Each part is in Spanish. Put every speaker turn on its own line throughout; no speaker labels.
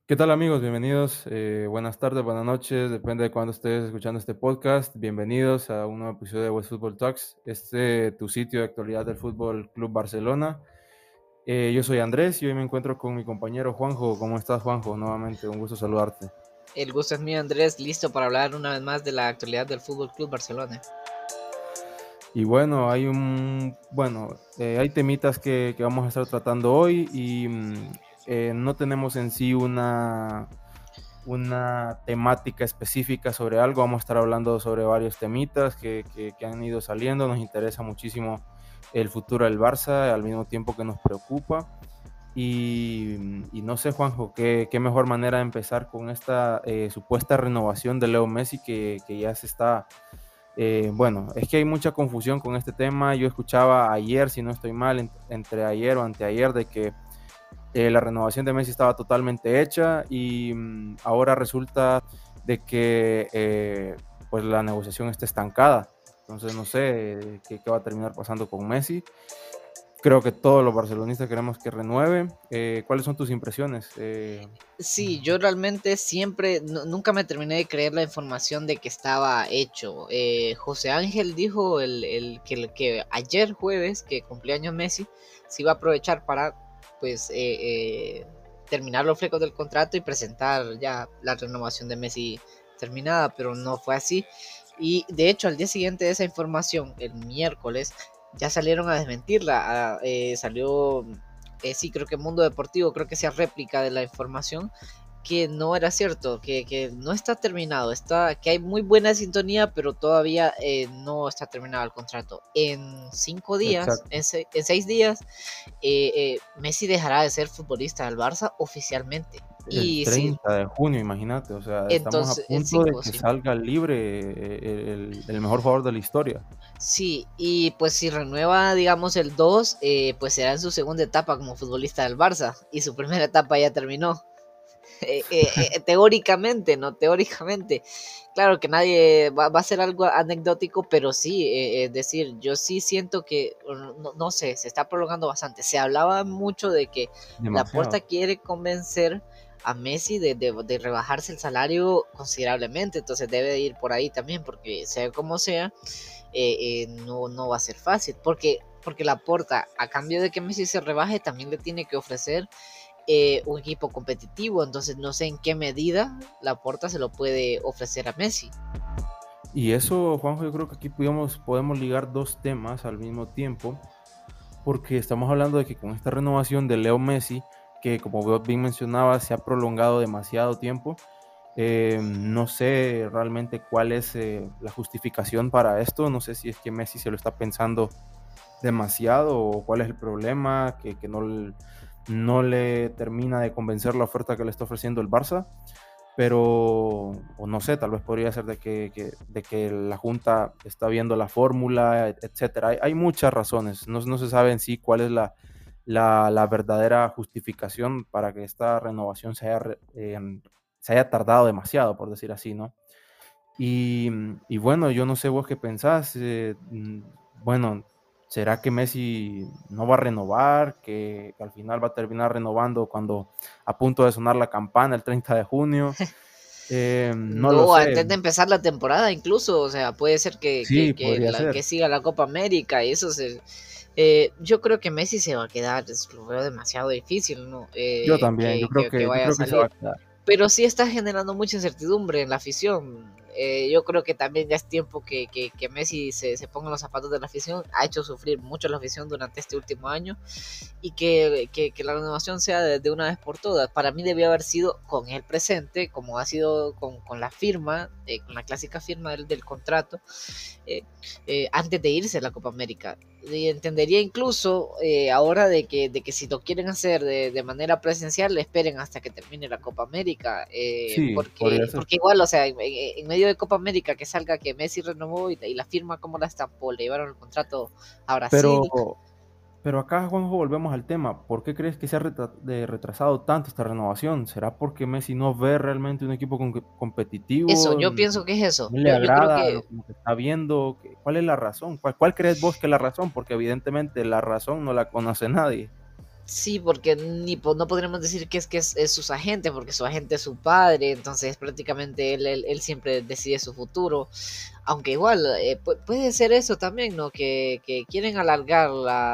¿Qué tal amigos? Bienvenidos. Buenas tardes, buenas noches, depende de cuándo estés escuchando este podcast. Bienvenidos a un nuevo episodio de West Football Talks, tu sitio de actualidad del Fútbol Club Barcelona. Yo soy Andrés y hoy me encuentro con mi compañero Juanjo. ¿Cómo estás, Juanjo? Nuevamente, un gusto saludarte.
El gusto es mío, Andrés, listo para hablar una vez más de la actualidad del Fútbol Club Barcelona.
Y bueno, hay temitas que vamos a estar tratando hoy y no tenemos en sí una temática específica sobre algo. Vamos a estar hablando sobre varios temitas que han ido saliendo. Nos interesa muchísimo el futuro del Barça, al mismo tiempo que nos preocupa. Y no sé, Juanjo, qué mejor manera de empezar con esta supuesta renovación de Leo Messi que ya se está... bueno, es que hay mucha confusión con este tema. Yo escuchaba ayer, si no estoy mal, entre ayer o anteayer, de que la renovación de Messi estaba totalmente hecha y ahora resulta de que pues la negociación está estancada. Entonces no sé qué va a terminar pasando con Messi. Creo que todos los barcelonistas queremos que renueve. ¿Cuáles son tus impresiones?
Sí, yo realmente siempre, nunca me terminé de creer la información de que estaba hecho. José Ángel dijo que ayer jueves, que cumpleaños Messi, se iba a aprovechar para pues terminar los flecos del contrato y presentar ya la renovación de Messi terminada, pero no fue así. Y de hecho, al día siguiente de esa información, el miércoles, ya salieron a desmentirla. Salió, sí, creo que Mundo Deportivo, creo que sea réplica de la información, que no era cierto, que no está terminado, que hay muy buena sintonía, pero todavía no está terminado el contrato. En 5 días,
Exacto.
en 6 días, Messi dejará de ser futbolista del Barça oficialmente.
El
Y sí,
30 de junio, imagínate, o sea, estamos a
entonces, en
punto de
5,
que
sí.
salga libre el mejor jugador de la historia.
Sí, y pues si renueva, digamos, el 2 pues será en su segunda etapa como futbolista del Barça. Y su primera etapa ya terminó. Teóricamente, ¿no? Teóricamente. Claro que nadie va a ser algo anecdótico, pero sí, es decir, yo sí siento que, no sé, se está prolongando bastante. Se hablaba mucho de que Laporta
Demasiado.
quiere convencer a Messi de rebajarse el salario considerablemente, entonces debe de ir por ahí también, porque sea como sea, no va a ser fácil, porque Laporta, a cambio de que Messi se rebaje, también le tiene que ofrecer un equipo competitivo, entonces no sé en qué medida Laporta se lo puede ofrecer a Messi.
Y eso, Juanjo, yo creo que aquí podemos ligar dos temas al mismo tiempo, porque estamos hablando de que con esta renovación de Leo Messi, que como vos bien mencionaba, se ha prolongado demasiado tiempo, no sé realmente cuál es la justificación para esto, no sé si es que Messi se lo está pensando demasiado o cuál es el problema, que no le termina de convencer la oferta que le está ofreciendo el Barça, pero o no sé, tal vez podría ser de que la Junta está viendo la fórmula, etcétera. Hay muchas razones, no se sabe en sí cuál es la verdadera justificación para que esta renovación se haya tardado demasiado, por decir así, ¿no? Y bueno, yo no sé vos qué pensás. Bueno, ¿será que Messi no va a renovar? Que al final va a terminar renovando cuando a punto de sonar la campana el 30 de junio. No lo
No,
sé.
antes de empezar la temporada incluso, o sea, puede ser
Sí, podría
que
ser.
siga la Copa América y eso yo creo que Messi se va a quedar, lo veo demasiado difícil, ¿no?
Yo también,
Que
yo
vaya a
creo que se va
salir.
a quedar.
Pero sí está generando mucha incertidumbre en la afición. Yo creo que también ya es tiempo que Messi se ponga en los zapatos de la afición. Ha hecho sufrir mucho a la afición durante este último año y que la renovación sea de una vez por todas. Para mí debió haber sido con el presente, como ha sido con la firma, con la clásica firma del contrato, eh, antes de irse a la Copa América. Y entendería incluso ahora de que si lo quieren hacer de manera presencial, esperen hasta que termine la Copa América,
Sí, podría
porque,
ser.
porque igual, o sea, en medio de Copa América que salga que Messi renovó y la firma como la estampó, le llevaron el contrato a Brasil.
Pero, pero acá, Juanjo, volvemos al tema. ¿Por qué crees que se ha retrasado tanto esta renovación? ¿Será porque Messi no ve realmente un equipo
Eso,
competitivo?
yo pienso que es eso.
¿No le
Yo creo
agrada
que
lo que está viendo? ¿Cuál es la razón? ¿Cuál crees vos que es la razón? Porque evidentemente la razón no la conoce nadie.
Sí, porque no podríamos decir que es sus agentes, porque su agente es su padre, entonces prácticamente él siempre decide su futuro. Aunque igual puede ser eso también, ¿no? Que quieren alargar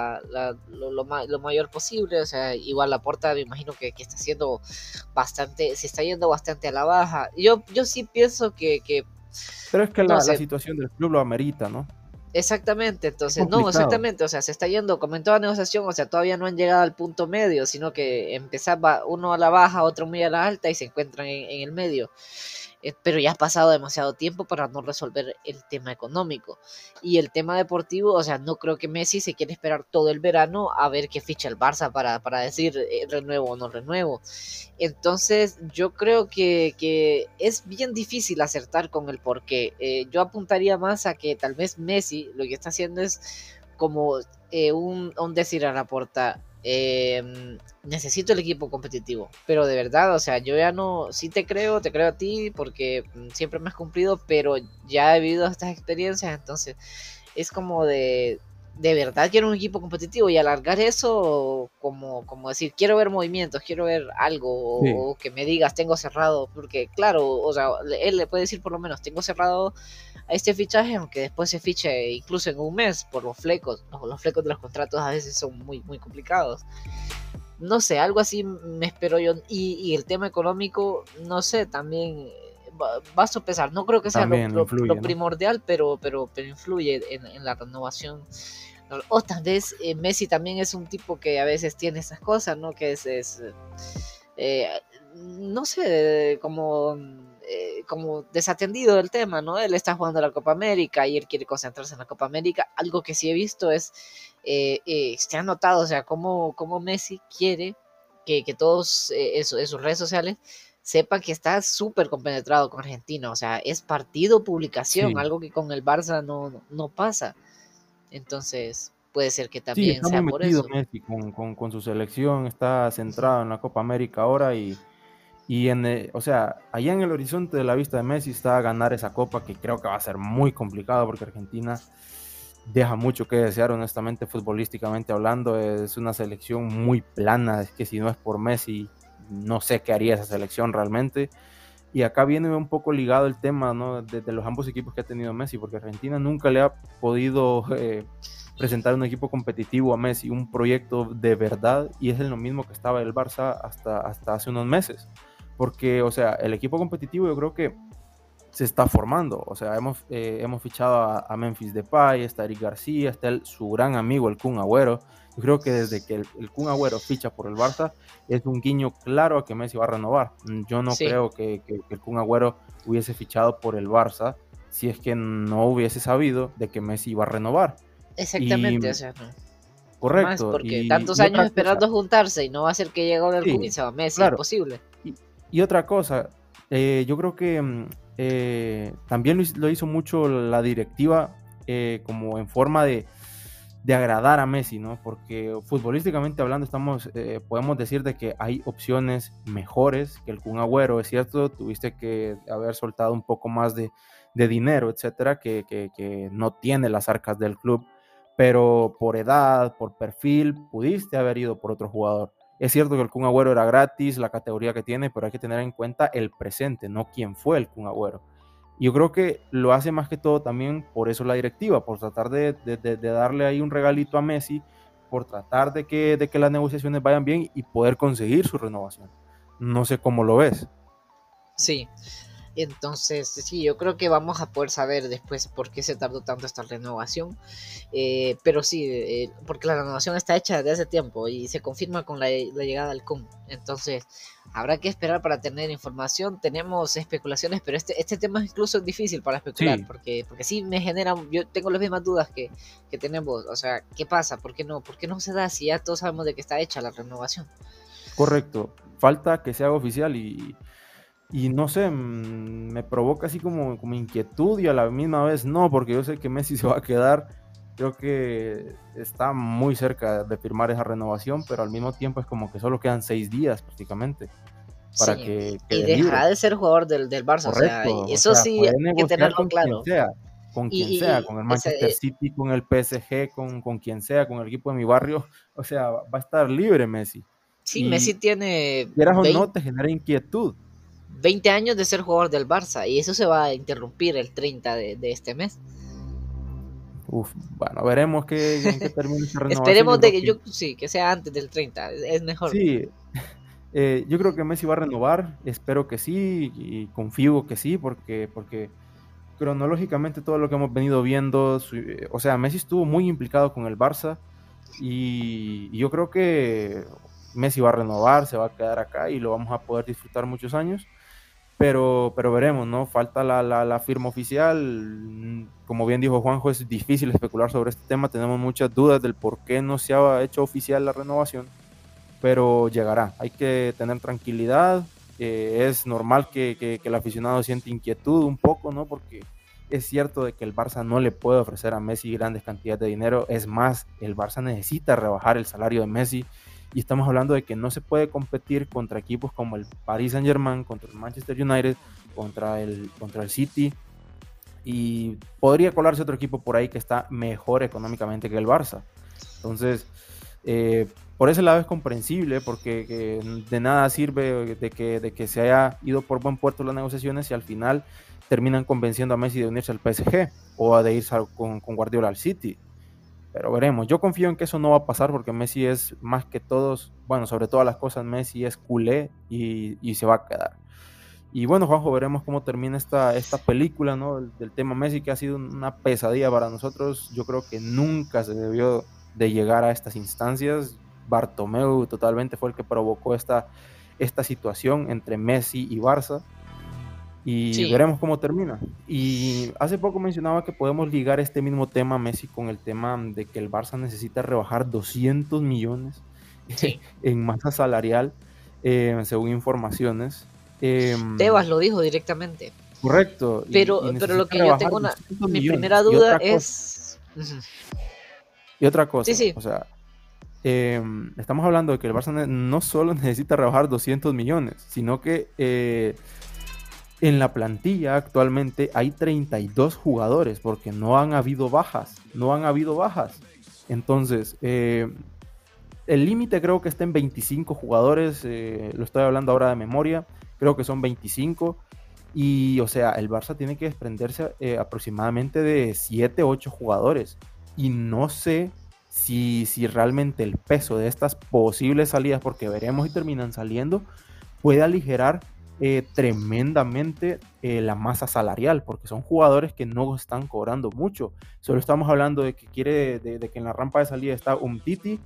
lo mayor posible, o sea, igual la porta me imagino que está haciendo bastante, se está yendo bastante a la baja. Yo sí pienso que
Pero es que
no
la
sé.
situación del club lo amerita, ¿no?
Exactamente,
Es
entonces, no,
complicado.
exactamente, o sea, se está yendo, como en toda negociación, o sea, todavía no han llegado al punto medio, sino que empezaba uno a la baja, otro muy a la alta y se encuentran en el medio. Pero ya ha pasado demasiado tiempo para no resolver el tema económico. Y el tema deportivo, o sea, no creo que Messi se quiera esperar todo el verano a ver qué ficha el Barça para decir renuevo o no renuevo. Entonces, yo creo que es bien difícil acertar con el porqué. Yo apuntaría más a que tal vez Messi lo que está haciendo es como un decir a la porta. Necesito el equipo competitivo, pero de verdad, o sea, yo ya no, sí te creo a ti porque siempre me has cumplido, pero ya he vivido estas experiencias, entonces es como de verdad quiero un equipo competitivo y alargar eso como decir, quiero ver movimientos, quiero ver algo
Sí.
o que me digas, tengo cerrado, porque claro, o sea, él le puede decir por lo menos, tengo cerrado a este fichaje, aunque después se fiche incluso en un mes por los flecos, los flecos de los contratos a veces son muy, muy complicados. No sé, algo así me espero yo. Y el tema económico, no sé, también va a sopesar. No creo que sea
También
lo
influye, ¿no?
primordial, pero influye en la renovación. O tal vez Messi también es un tipo que a veces tiene esas cosas, ¿no? Que eh, no sé, como desatendido del tema, ¿no? Él está jugando la Copa América y él quiere concentrarse en la Copa América. Algo que sí he visto es, se ha notado, o sea, cómo Messi quiere que todos en sus redes sociales sepan que está súper compenetrado con Argentina, o sea, es partido publicación,
Sí.
algo que con el Barça no pasa. Entonces, puede ser que
Sí,
también
está muy
sea por
metido
eso.
Messi con su selección, está
Ujú.
centrado en la Copa América ahora y o sea, allá en el horizonte de la vista de Messi está ganar esa copa que creo que va a ser muy complicado porque Argentina deja mucho que desear, honestamente, futbolísticamente hablando. Es una selección muy plana, es que si no es por Messi, no sé qué haría esa selección realmente. Y acá viene un poco ligado el tema, ¿no? De los ambos equipos que ha tenido Messi, porque Argentina nunca le ha podido presentar un equipo competitivo a Messi, un proyecto de verdad, y es en lo mismo que estaba el Barça hasta hace unos meses. Porque, o sea, el equipo competitivo yo creo que se está formando. O sea, hemos fichado a Memphis Depay, está Eric García, está su gran amigo el Kun Agüero. Yo creo que desde que el Kun Agüero ficha por el Barça es un guiño claro a que Messi va a renovar. Yo no
Sí,
creo que el Kun Agüero hubiese fichado por el Barça si es que no hubiese sabido de que Messi iba a renovar. Y
exactamente, o sea, no. Jamás,
correcto.
porque tantos
Y
años
otra cosa,
esperando juntarse y no va a ser que llegue ahora el Kun y
sí,
se va Messi,
claro.
imposible.
Y otra cosa, yo creo que también lo hizo mucho la directiva como en forma de agradar a Messi, ¿no? Porque futbolísticamente hablando podemos decir de que hay opciones mejores que el Kun Agüero, es cierto, tuviste que haber soltado un poco más de dinero, etcétera, que no tiene las arcas del club, pero por edad, por perfil, pudiste haber ido por otro jugador. Es cierto que el Kun Agüero era gratis, la categoría que tiene, pero hay que tener en cuenta el presente, no quién fue el Kun Agüero. Y yo creo que lo hace más que todo también por eso la directiva, por tratar de darle ahí un regalito a Messi, por tratar de que las negociaciones vayan bien y poder conseguir su renovación. No sé cómo lo ves.
Sí, entonces sí, yo creo que vamos a poder saber después por qué se tardó tanto esta renovación. Pero sí, porque la renovación está hecha desde hace tiempo y se confirma con la llegada del Kun. Entonces, habrá que esperar para tener información. Tenemos especulaciones, pero este tema incluso es difícil para especular,
Sí,
porque sí me genera, yo tengo las mismas dudas que tenemos. O sea, ¿qué pasa? ¿Por qué no se da si ya todos sabemos de que está hecha la renovación?
correcto. Falta que se haga oficial y no sé, me provoca así como inquietud y a la misma vez no, porque yo sé que Messi se va a quedar. Creo que está muy cerca de firmar esa renovación, pero al mismo tiempo es como que solo quedan 6 días prácticamente para
Sí,
que
y
quede libre.
dejará de ser jugador del Barça, o sea,
Correcto, o
eso
sea,
sí
puede
hay que
negociar
tenerlo
con quien
claro.
sea. con quien sea, con el Manchester City, con el PSG, con quien sea, con el equipo de mi barrio, o sea, va a estar libre Messi.
Sí, Messi
Y
tiene
quieras o no, te genera inquietud.
20 años de ser jugador del Barça y eso se va a interrumpir el 30 de este mes.
Uf, bueno, veremos en qué termina esta renovación.
Esperemos de que sí, que sea antes del 30, es mejor.
Sí, yo creo que Messi va a renovar, espero que sí, y confío que sí, porque cronológicamente todo lo que hemos venido viendo, o sea, Messi estuvo muy implicado con el Barça y yo creo que Messi va a renovar, se va a quedar acá y lo vamos a poder disfrutar muchos años, pero veremos, ¿no? Falta la firma oficial. Como bien dijo Juanjo, es difícil especular sobre este tema, tenemos muchas dudas del por qué no se ha hecho oficial la renovación, pero llegará, hay que tener tranquilidad. Es normal que el aficionado siente inquietud un poco, ¿no? Porque es cierto de que el Barça no le puede ofrecer a Messi grandes cantidades de dinero, es más, el Barça necesita rebajar el salario de Messi, y estamos hablando de que no se puede competir contra equipos como el Paris Saint-Germain, contra el Manchester United, contra el City, y podría colarse otro equipo por ahí que está mejor económicamente que el Barça. Entonces, por ese lado es comprensible, porque de nada sirve de que se haya ido por buen puerto las negociaciones y al final terminan convenciendo a Messi de unirse al PSG o de irse con Guardiola al City. Pero veremos, yo confío en que eso no va a pasar porque Messi es más que todos, bueno, sobre todas las cosas, Messi es culé y se va a quedar. Y bueno, Juanjo, veremos cómo termina esta película, ¿no? Del tema Messi, que ha sido una pesadilla para nosotros. Yo creo que nunca se debió de llegar a estas instancias. Bartomeu totalmente fue el que provocó esta situación entre Messi y Barça. Y
Sí.
veremos cómo termina. Y hace poco mencionaba que podemos ligar este mismo tema Messi con el tema de que el Barça necesita rebajar 200 millones
Sí.
en masa salarial, según informaciones.
Tebas lo dijo directamente.
Correcto.
Pero lo que yo tengo mi primera duda es...
Y otra cosa,
Sí, sí.
o sea, estamos hablando de que el Barça no solo necesita rebajar 200 millones, sino que en la plantilla actualmente hay 32 jugadores porque no han habido bajas. Entonces, el límite creo que está en 25 jugadores, lo estoy hablando ahora de memoria, creo que son 25. Y, o sea, el Barça tiene que desprenderse aproximadamente de 7, 8 jugadores. Y no sé si realmente el peso de estas posibles salidas, porque veremos y terminan saliendo, puede aligerar tremendamente la masa salarial, porque son jugadores que no están cobrando mucho. Solo estamos hablando de que de que en la rampa de salida está Umtiti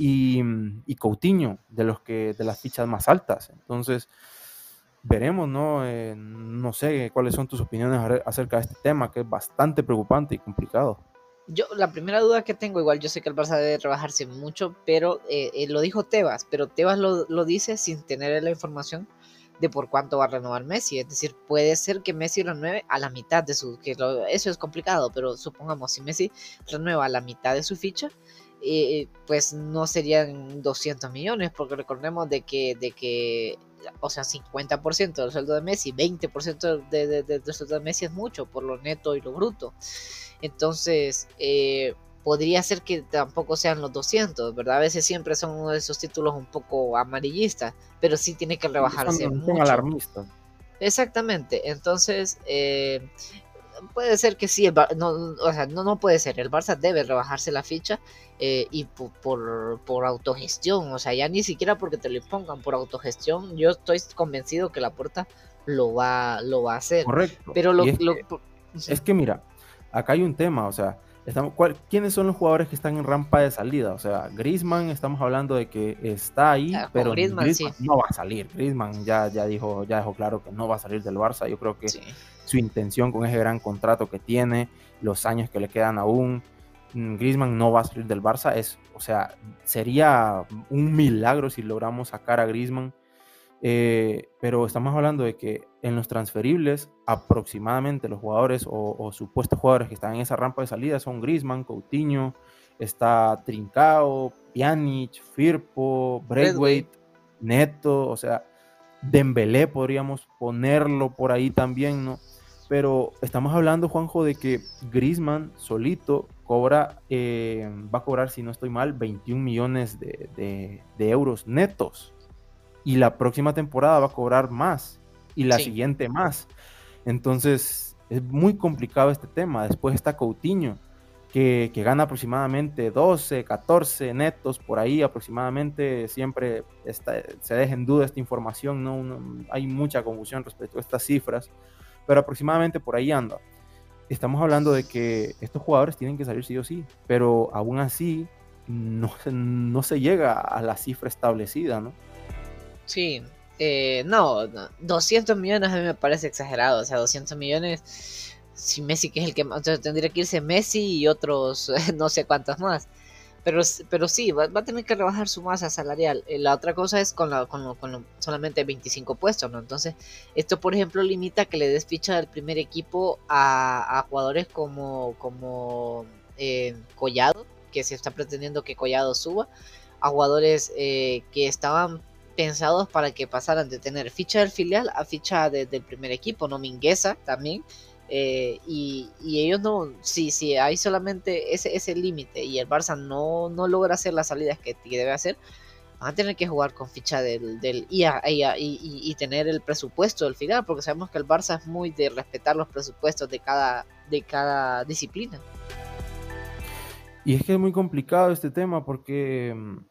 y Coutinho, de las fichas más altas. Entonces, veremos, ¿no? No sé cuáles son tus opiniones acerca de este tema, que es bastante preocupante y complicado.
La primera duda que tengo, igual yo sé que el Barça debe rebajarse mucho, pero lo dijo Tebas, pero Tebas lo dice sin tener la información de por cuánto va a renovar Messi. Es decir, puede ser que Messi renueve a la mitad de su... eso es complicado, pero supongamos, si Messi renueva a la mitad de su ficha, pues no serían 200 millones, porque recordemos de que o sea, 50% del sueldo de Messi, 20% del sueldo de Messi es mucho por lo neto y lo bruto. Entonces, podría ser que tampoco sean los 200, ¿verdad? A veces siempre son uno de esos títulos un poco amarillistas, pero sí tiene que rebajarse mucho.
Son alarmistas.
Exactamente, entonces puede ser que sí, no puede ser, el Barça debe rebajarse la ficha y por autogestión, o sea, ya ni siquiera porque te lo impongan, por autogestión, yo estoy convencido que Laporta lo va a hacer.
Correcto.
Pero
es que mira, acá hay un tema, o sea, ¿quiénes son los jugadores que están en rampa de salida? O sea, Griezmann, estamos hablando de que está ahí, pero Griezmann sí no va a salir. Griezmann ya dejó claro que no va a salir del Barça. Yo creo que sí, su intención con ese gran contrato que tiene, los años que le quedan aún, Griezmann no va a salir del Barça. O sea, sería un milagro si logramos sacar a Griezmann. Pero estamos hablando de que en los transferibles aproximadamente los jugadores o supuestos jugadores que están en esa rampa de salida son Griezmann, Coutinho, está Trincao, Pjanic, Firpo, Braithwaite, Neto, o sea, Dembélé podríamos ponerlo por ahí también, ¿no? pero estamos hablando, Juanjo, de que Griezmann solito va a cobrar, si no estoy mal, 21 millones de euros netos. Y la próxima temporada va a cobrar más. Y la
Sí.
siguiente más. Entonces, es muy complicado este tema. Después está Coutinho, que gana aproximadamente 12, 14 netos por ahí aproximadamente. Siempre se deja en duda esta información, no hay mucha confusión respecto a estas cifras, pero aproximadamente por ahí anda. Estamos hablando de que estos jugadores tienen que salir sí o sí, pero aún así no se llega a la cifra establecida, ¿no?
Sí, no, 200 millones a mí me parece exagerado, o sea, 200 millones, si Messi que es el que más, entonces tendría que irse Messi y otros no sé cuántos más, pero sí, va a tener que rebajar su masa salarial. La otra cosa es con solamente 25 puestos, ¿no? Entonces, esto por ejemplo limita que le des ficha del primer equipo a jugadores como Collado, que se está pretendiendo que Collado suba, a jugadores que estaban pensados para que pasaran de tener ficha del filial a ficha del primer equipo, ¿no? Mingueza también. Y ellos no, si hay solamente ese límite y el Barça no logra hacer las salidas que debe hacer, van a tener que jugar con ficha del y tener el presupuesto del filial, porque sabemos que el Barça es muy de respetar los presupuestos de cada disciplina.
Y es que es muy complicado este tema porque,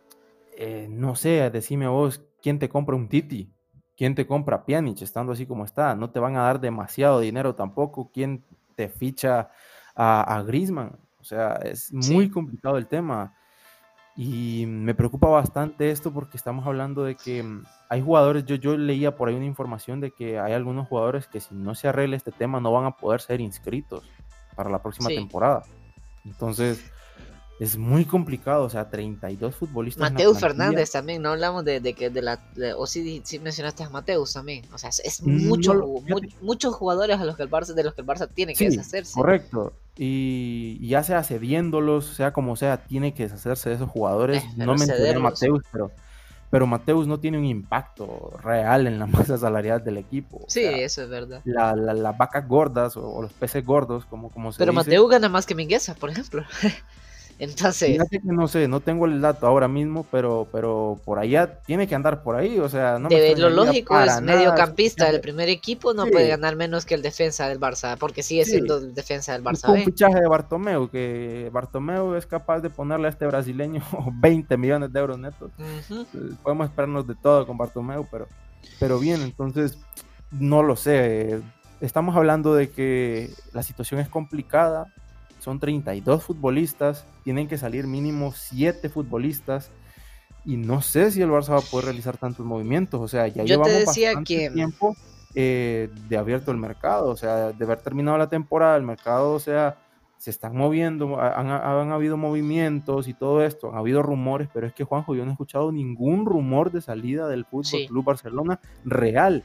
no sé, decime vos, ¿quién te compra un Titi? ¿Quién te compra Pjanic estando así como está? No te van a dar demasiado dinero tampoco. ¿Quién te ficha a Griezmann? O sea, es muy
Sí.
complicado el tema. Y me preocupa bastante esto porque estamos hablando de que hay jugadores, yo leía por ahí una información de que hay algunos jugadores que si no se arregla este tema no van a poder ser inscritos para la próxima
Sí.
temporada. Entonces, es muy complicado, o sea, 32 futbolistas en la
Mateus
plantilla.
Fernández también, no hablamos o sí mencionaste a Mateus también, o sea, es
No fíjate,
muchos jugadores de los que el Barça tiene que
sí,
deshacerse.
correcto. Y ya sea cediéndolos, sea como sea, tiene que deshacerse de esos jugadores. No
Pero
mencioné a
cederlos.
Mateus, pero Mateus no tiene un impacto real en la masa salarial del equipo. O
Sí,
sea,
eso es verdad.
las vacas gordas o los peces gordos, como se
Pero
dice.
Mateus gana más que Mingueza, por ejemplo. Entonces,
Fíjate que no sé, no tengo el dato ahora mismo, pero por allá tiene que andar por ahí. O sea, no me
lo
extrañaría
lógico
para
es
nada
mediocampista del
escucharle.
primer equipo, no puede
Sí,
ganar menos que el defensa del Barça, porque sigue siendo
sí.
el defensa del
Y
Barça
con un
B.
fichaje de Bartomeu, que Bartomeu es capaz de ponerle a este brasileño 20 millones de euros netos.
Ujú.
Podemos esperarnos de todo con Bartomeu, pero bien, entonces no lo sé. Estamos hablando de que la situación es complicada. Son 32 futbolistas, tienen que salir mínimo 7 futbolistas y no sé si el Barça va a poder realizar tantos movimientos. O sea, ya
Yo te
llevamos
decía
bastante
que
tiempo de abierto el mercado. O sea, de haber terminado la temporada, el mercado, o sea, se están moviendo, han habido movimientos y todo esto, han habido rumores, pero es que, Juanjo, yo no he escuchado ningún rumor de salida del Fútbol
sí,
Club Barcelona real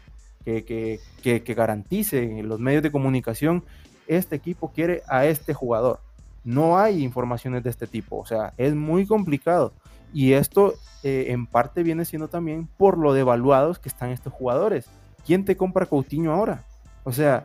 que garantice en los medios de comunicación, este equipo quiere a este jugador. No hay informaciones de este tipo, o sea, es muy complicado. Y esto en parte viene siendo también por lo devaluados que están estos jugadores. ¿Quién te compra Coutinho ahora? O sea,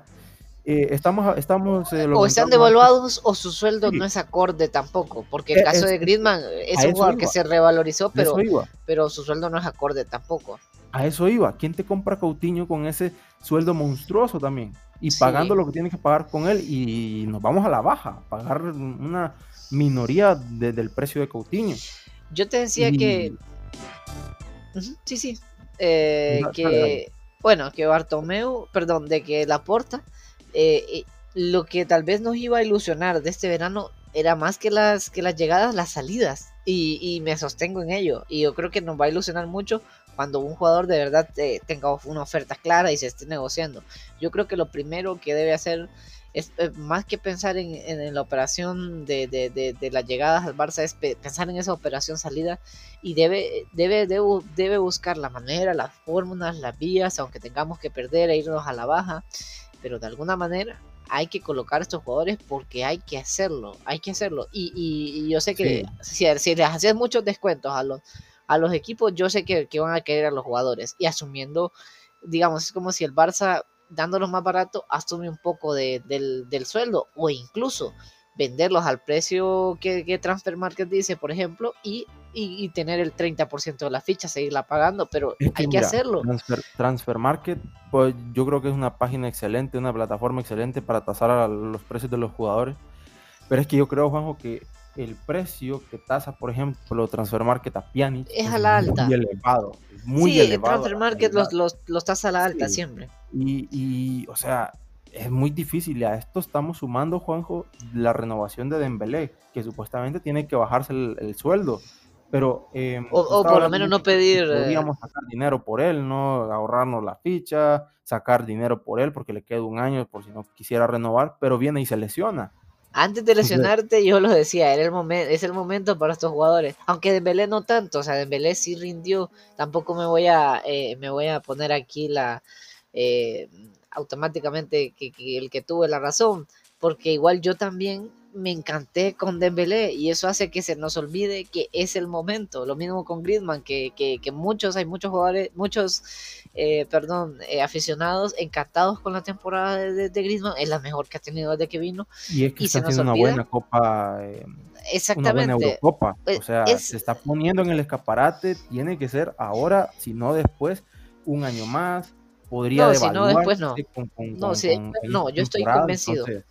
lo
o están
comentábamos antes.
devaluados o su sueldo no
Sí,
es acorde tampoco, porque el caso de Griezmann es
a
un
eso
jugador que
iba,
se revalorizó,
a eso iba,
pero su sueldo no es acorde tampoco.
a eso iba. ¿Quién te compra Coutinho con ese sueldo monstruoso también? Y pagando
Sí,
lo que tienes que pagar con él y nos vamos a la baja, pagar una minoría del precio de Coutinho.
yo te decía que,
Y
sí, sí,
dale, dale.
que, bueno, que Bartomeu, perdón, de que Laporta, lo que tal vez nos iba a ilusionar de este verano era más que las llegadas, las salidas, y me sostengo en ello, y yo creo que nos va a ilusionar mucho cuando un jugador de verdad tenga una oferta clara y se esté negociando. Yo creo que lo primero que debe hacer es más que pensar en la operación de las llegadas al Barça, es pensar en esa operación salida y debe buscar la manera, las fórmulas, las vías, aunque tengamos que perder e irnos a la baja, pero de alguna manera hay que colocar a estos jugadores porque hay que hacerlo. Y yo sé que
Sí,
si les hacías muchos descuentos a los equipos, yo sé que van a querer a los jugadores y asumiendo, digamos, es como si el Barça dándolos más barato, asume un poco del sueldo, o incluso venderlos al precio que Transfer Market dice, por ejemplo, y tener el 30% de la ficha, seguirla pagando, pero
Es que
hay que
mira,
hacerlo.
Transfer Market, pues yo creo que es una página excelente, una plataforma excelente para tasar a los precios de los jugadores. Pero es que yo creo, Juanjo, que el precio que tasa, por ejemplo, Transfer Market a Pjanic
Es a
es
la
muy
alta.
elevado, muy
Sí,
elevado a
Transfer
la
Market
realidad.
los tasa a la alta
Sí.
siempre.
O sea, es muy difícil. Y a esto estamos sumando, Juanjo, la renovación de Dembélé, que supuestamente tiene que bajarse el sueldo. Pero se
O
está
por lo
hablando
menos no
mucho que
pedir.
podríamos sacar dinero por él, ¿no? Ahorrarnos la ficha, sacar dinero por él porque le queda un año por si no quisiera renovar, pero viene y se lesiona.
Antes de
Entonces,
lesionarte, yo lo decía, es el momento para estos jugadores. Aunque Dembélé no tanto, o sea, Dembélé sí rindió. Tampoco me voy a poner aquí eh, automáticamente que el que tuve la razón, porque igual yo también me encanté con Dembélé y eso hace que se nos olvide que es el momento. Lo mismo con Griezmann, que hay muchos jugadores, aficionados encantados con la temporada de Griezmann, es la mejor que ha tenido desde que vino
y es que
y
está
se nos
haciendo una
olvida.
buena copa, una buena
Exactamente.
Eurocopa. O sea, se
Es,
está poniendo en el escaparate, tiene que ser ahora, si no después, un año más, podría
no, si no, después no.
devaluarse
No, si
en
no,
esta
yo estoy
temporada.
convencido.
Entonces,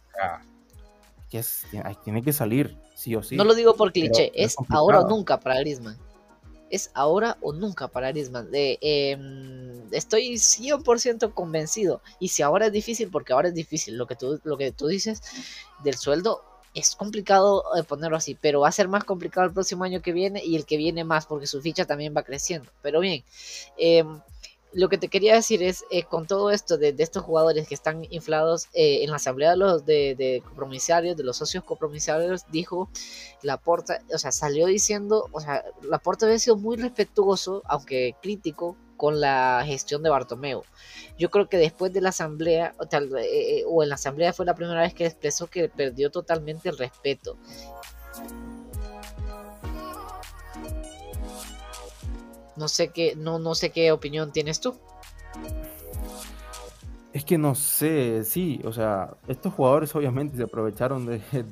tiene que salir, sí o
No
sí,
lo digo por cliché,
pero es
es ahora o
complicado.
nunca para Griezmann. Es ahora o nunca para Griezmann. Estoy 100% convencido. Y si ahora es difícil, porque ahora es difícil, lo que tú dices del sueldo es complicado ponerlo así, pero va a ser más complicado el próximo año que viene y el que viene más, porque su ficha también va creciendo. Pero bien, eh, lo que te quería decir es, con todo esto de estos jugadores que están inflados, en la asamblea de compromisarios, de los socios compromisarios, dijo Laporta, o sea, salió diciendo, o sea, Laporta había sido muy respetuoso, aunque crítico, con la gestión de Bartomeu. Yo creo que después de la asamblea, o en la asamblea fue la primera vez que expresó que perdió totalmente el respeto. No sé qué opinión tienes tú.
Es que no sé, sí, o sea, estos jugadores obviamente se aprovecharon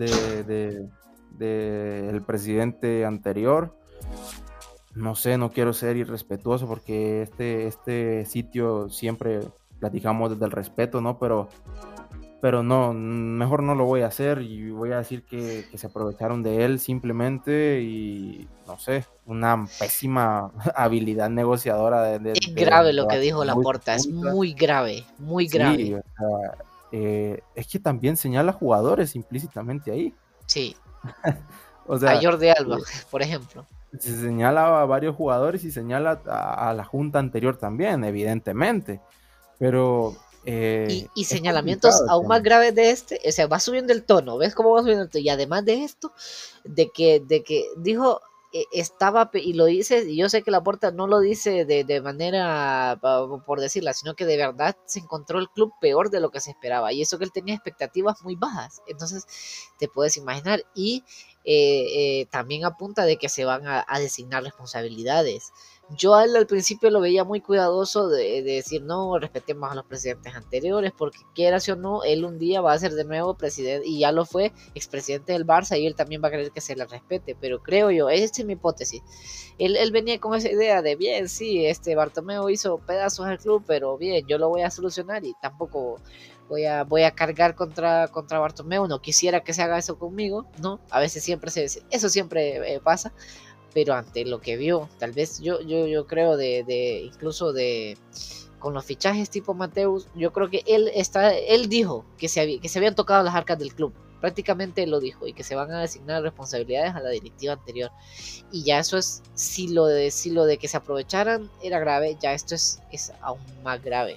el presidente anterior. No sé, no quiero ser irrespetuoso porque este sitio siempre platicamos desde el respeto, ¿no? Pero no, mejor no lo voy a hacer y voy a decir que se aprovecharon de él simplemente y, no sé, una pésima habilidad negociadora
Es grave lo que dijo
Bartomeu y su
Laporta, es
junta.
muy grave, muy
Sí,
grave.
o sea, es que también señala jugadores implícitamente ahí.
Sí,
O
a
sea,
Jordi Alba,
eh,
por ejemplo.
se señala a varios jugadores y señala a la junta anterior también, evidentemente. Pero
Y
es
señalamientos
complicado el
aún más
tema.
graves de o sea, va subiendo el tono, ¿ves cómo va subiendo el tono? Y además de esto, de que dijo, y lo dice, y yo sé que Laporta no lo dice de manera por decirla, sino que de verdad se encontró el club peor de lo que se esperaba, y eso que él tenía expectativas muy bajas, entonces te puedes imaginar, y también apunta de que se van a designar responsabilidades. Yo a él al principio lo veía muy cuidadoso de decir, no, respetemos a los presidentes anteriores, porque quieras o no, él un día va a ser de nuevo presidente, y ya lo fue, expresidente del Barça, y él también va a querer que se le respete, pero creo yo, esta es mi hipótesis, él venía con esa idea de, bien, sí, Bartomeu hizo pedazos al club, pero bien, yo lo voy a solucionar, y tampoco voy a cargar contra Bartomeu, no quisiera que se haga eso conmigo, ¿no? A veces eso siempre pasa, pero ante lo que vio, tal vez yo creo incluso con los fichajes tipo Mateus, yo creo que él dijo que se habían tocado las arcas del club, prácticamente lo dijo, y que se van a designar responsabilidades a la directiva anterior, y ya eso es, si lo de que se aprovecharan era grave, ya esto es aún más grave.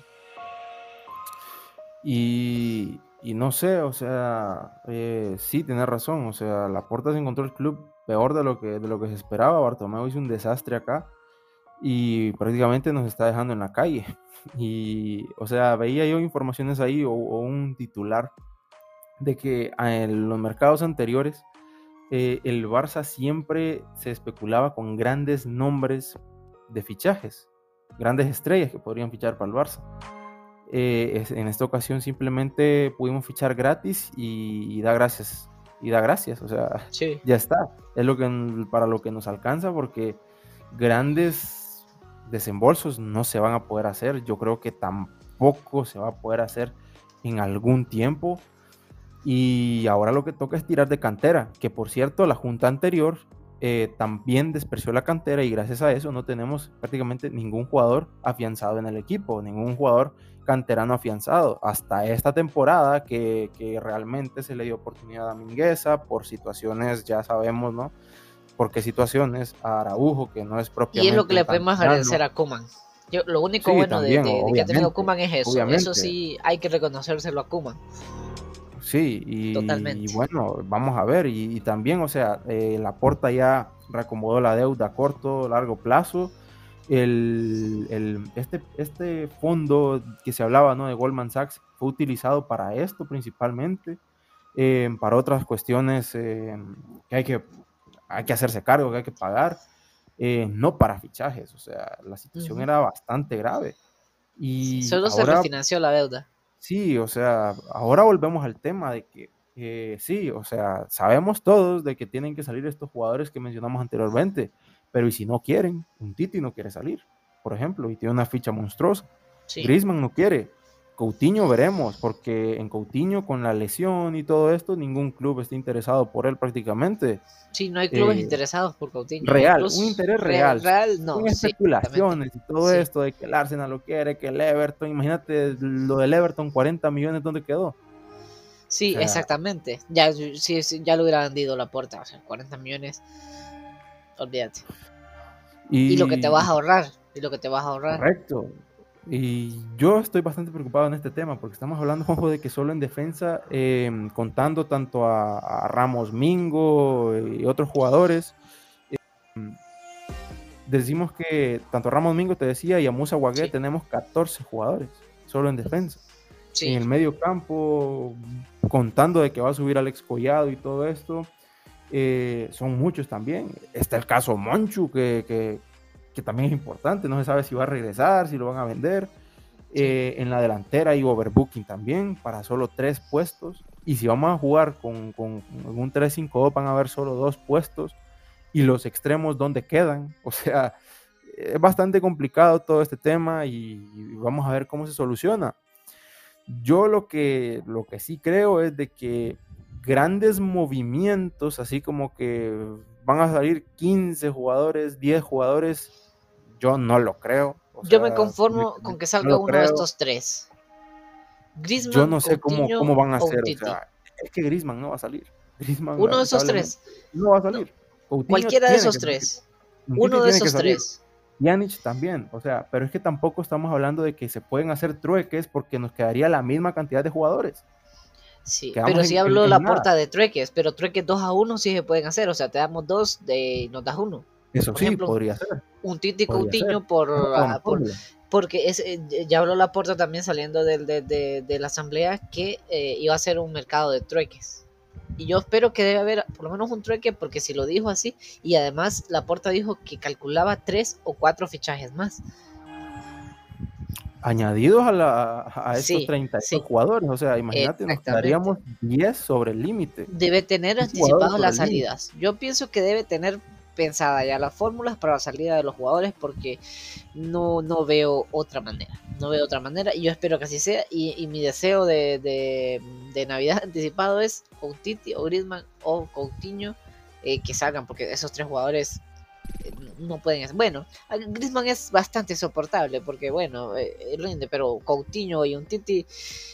Y no sé, o sea, sí, tenés razón, o sea, Laporta se encontró el club peor de lo que se esperaba. Bartomeu hizo un desastre acá y prácticamente nos está dejando en la calle. Y, o sea, veía yo informaciones ahí o un titular de que en los mercados anteriores el Barça siempre se especulaba con grandes nombres de fichajes, grandes estrellas que podrían fichar para el Barça. En esta ocasión simplemente pudimos fichar gratis y da gracias. Y da gracias, o sea,
Sí.
ya está. Es para lo que nos alcanza, porque grandes desembolsos no se van a poder hacer. Yo creo que tampoco se va a poder hacer en algún tiempo. Y ahora lo que toca es tirar de cantera, que por cierto la junta anterior también despreció la cantera, y gracias a eso no tenemos prácticamente ningún jugador afianzado en el equipo, ningún jugador canterano afianzado hasta esta temporada, que realmente se le dio oportunidad a Mingueza por situaciones, ya sabemos, ¿no? Por qué situaciones, a Araujo, que no es
Y es lo
propiamente
que
un
le podemos
canterano.
agradecer a Koeman. Lo único
Sí,
bueno
también,
de que ha tenido
obviamente,
Koeman es eso. Eso
obviamente.
sí, hay que reconocérselo a Koeman.
Sí, y
Totalmente.
bueno, vamos a ver, y también, o sea, Laporta ya reacomodó la deuda a corto, largo plazo. Este fondo que se hablaba, ¿no?, de Goldman Sachs, fue utilizado para esto principalmente, para otras cuestiones que hay que hacerse cargo, que hay que pagar, no para fichajes. O sea, la situación
Ujú.
era bastante grave.
Sí,
Y
solo se
ahora,
refinanció la deuda.
sí, o sea, ahora volvemos al tema de que sí, o sea, sabemos todos de que tienen que salir estos jugadores que mencionamos anteriormente, pero ¿y si no quieren? Un Titi no quiere salir, por ejemplo, y tiene una ficha monstruosa.
Sí.
Griezmann no quiere. Coutinho veremos, porque en Coutinho con la lesión y todo esto, ningún club está interesado por él prácticamente.
Sí, no hay clubes
Eh,
interesados por Coutinho.
Real, un
Incluso
interés real,
Real, no,
sin
sí, exactamente.
especulaciones y todo
Sí.
esto de que el Arsenal lo quiere, que el Everton, imagínate lo del Everton, 40 millones, ¿dónde quedó? O
Sí,
sea,
exactamente. Ya, sí, sí, ya lo hubiera vendido la puerta. O sea, 40 millones, olvídate. Y lo que te vas
y
a ahorrar. Y lo que te vas a ahorrar.
correcto. Y yo estoy bastante preocupado en este tema, porque estamos hablando, Juanjo, de que solo en defensa, contando tanto a Ramos Mingo y otros jugadores, decimos que tanto a Ramos Mingo, te decía, y a Musa Wagué
Sí,
tenemos 14 jugadores solo en defensa. En
sí.
el medio campo, contando de que va a subir Alex Collado y todo esto, son muchos también. Está el caso Monchu, que también es importante, no se sabe si va a regresar, si lo van a vender.
Sí.
En la delantera hay overbooking también para solo 3 puestos, y si vamos a jugar con un 3-5-2 van a haber solo 2 puestos, y los extremos ¿dónde quedan? O sea, es bastante complicado todo este tema, y vamos a ver cómo se soluciona. Yo lo que sí creo es de que grandes movimientos, así como que van a salir 15 jugadores, 10 jugadores, yo no lo creo. O
Yo me
sea,
conformo con que
no
salga
lo
uno de
creo.
estos tres.
Yo
Griezmann,
no sé
Coutinho
cómo van a
o un
hacer. O
Titi.
sea, es que Griezmann no va a salir. Griezmann,
Uno de esos
lamentablemente,
tres.
no va a
No,
salir. Coutinho
cualquiera de
tiene
esos
que salir.
tres.
Un Titi
Uno de
tiene que
esos
salir.
tres.
Pjanic también. O sea, pero es que tampoco estamos hablando de que se pueden hacer trueques, porque nos quedaría la misma cantidad de jugadores.
Sí, pero
Quedamos
sí habló
en
la
nada.
porta de trueques, pero trueques 2-1 sí se pueden hacer, o sea, te damos dos y nos das uno.
Eso
Por
sí,
ejemplo,
podría ser.
un Titi
Podría ser.
Coutinho por,
Es una buena fórmula.
porque ya habló la porta también saliendo de la asamblea que iba a ser un mercado de trueques. Y yo espero que debe haber por lo menos un trueque, porque si lo dijo así, y además la porta dijo que calculaba 3 o 4 fichajes más.
Añadidos a estos
Sí,
32
sí,
jugadores. O sea, imagínate, nos
exactamente.
quedaríamos 10 sobre el límite.
Debe tener
10 jugadores
anticipados
sobre
las
el límite.
salidas. Yo pienso que debe tener pensada ya las fórmulas para la salida de los jugadores, porque no veo otra manera. No veo otra manera, y yo espero que así sea. Y mi deseo de Navidad anticipado es o Titi o Griezmann o Coutinho, que salgan, porque esos tres jugadores no pueden. Bueno, Griezmann es bastante soportable porque, bueno, rinde, pero Coutinho y un Titi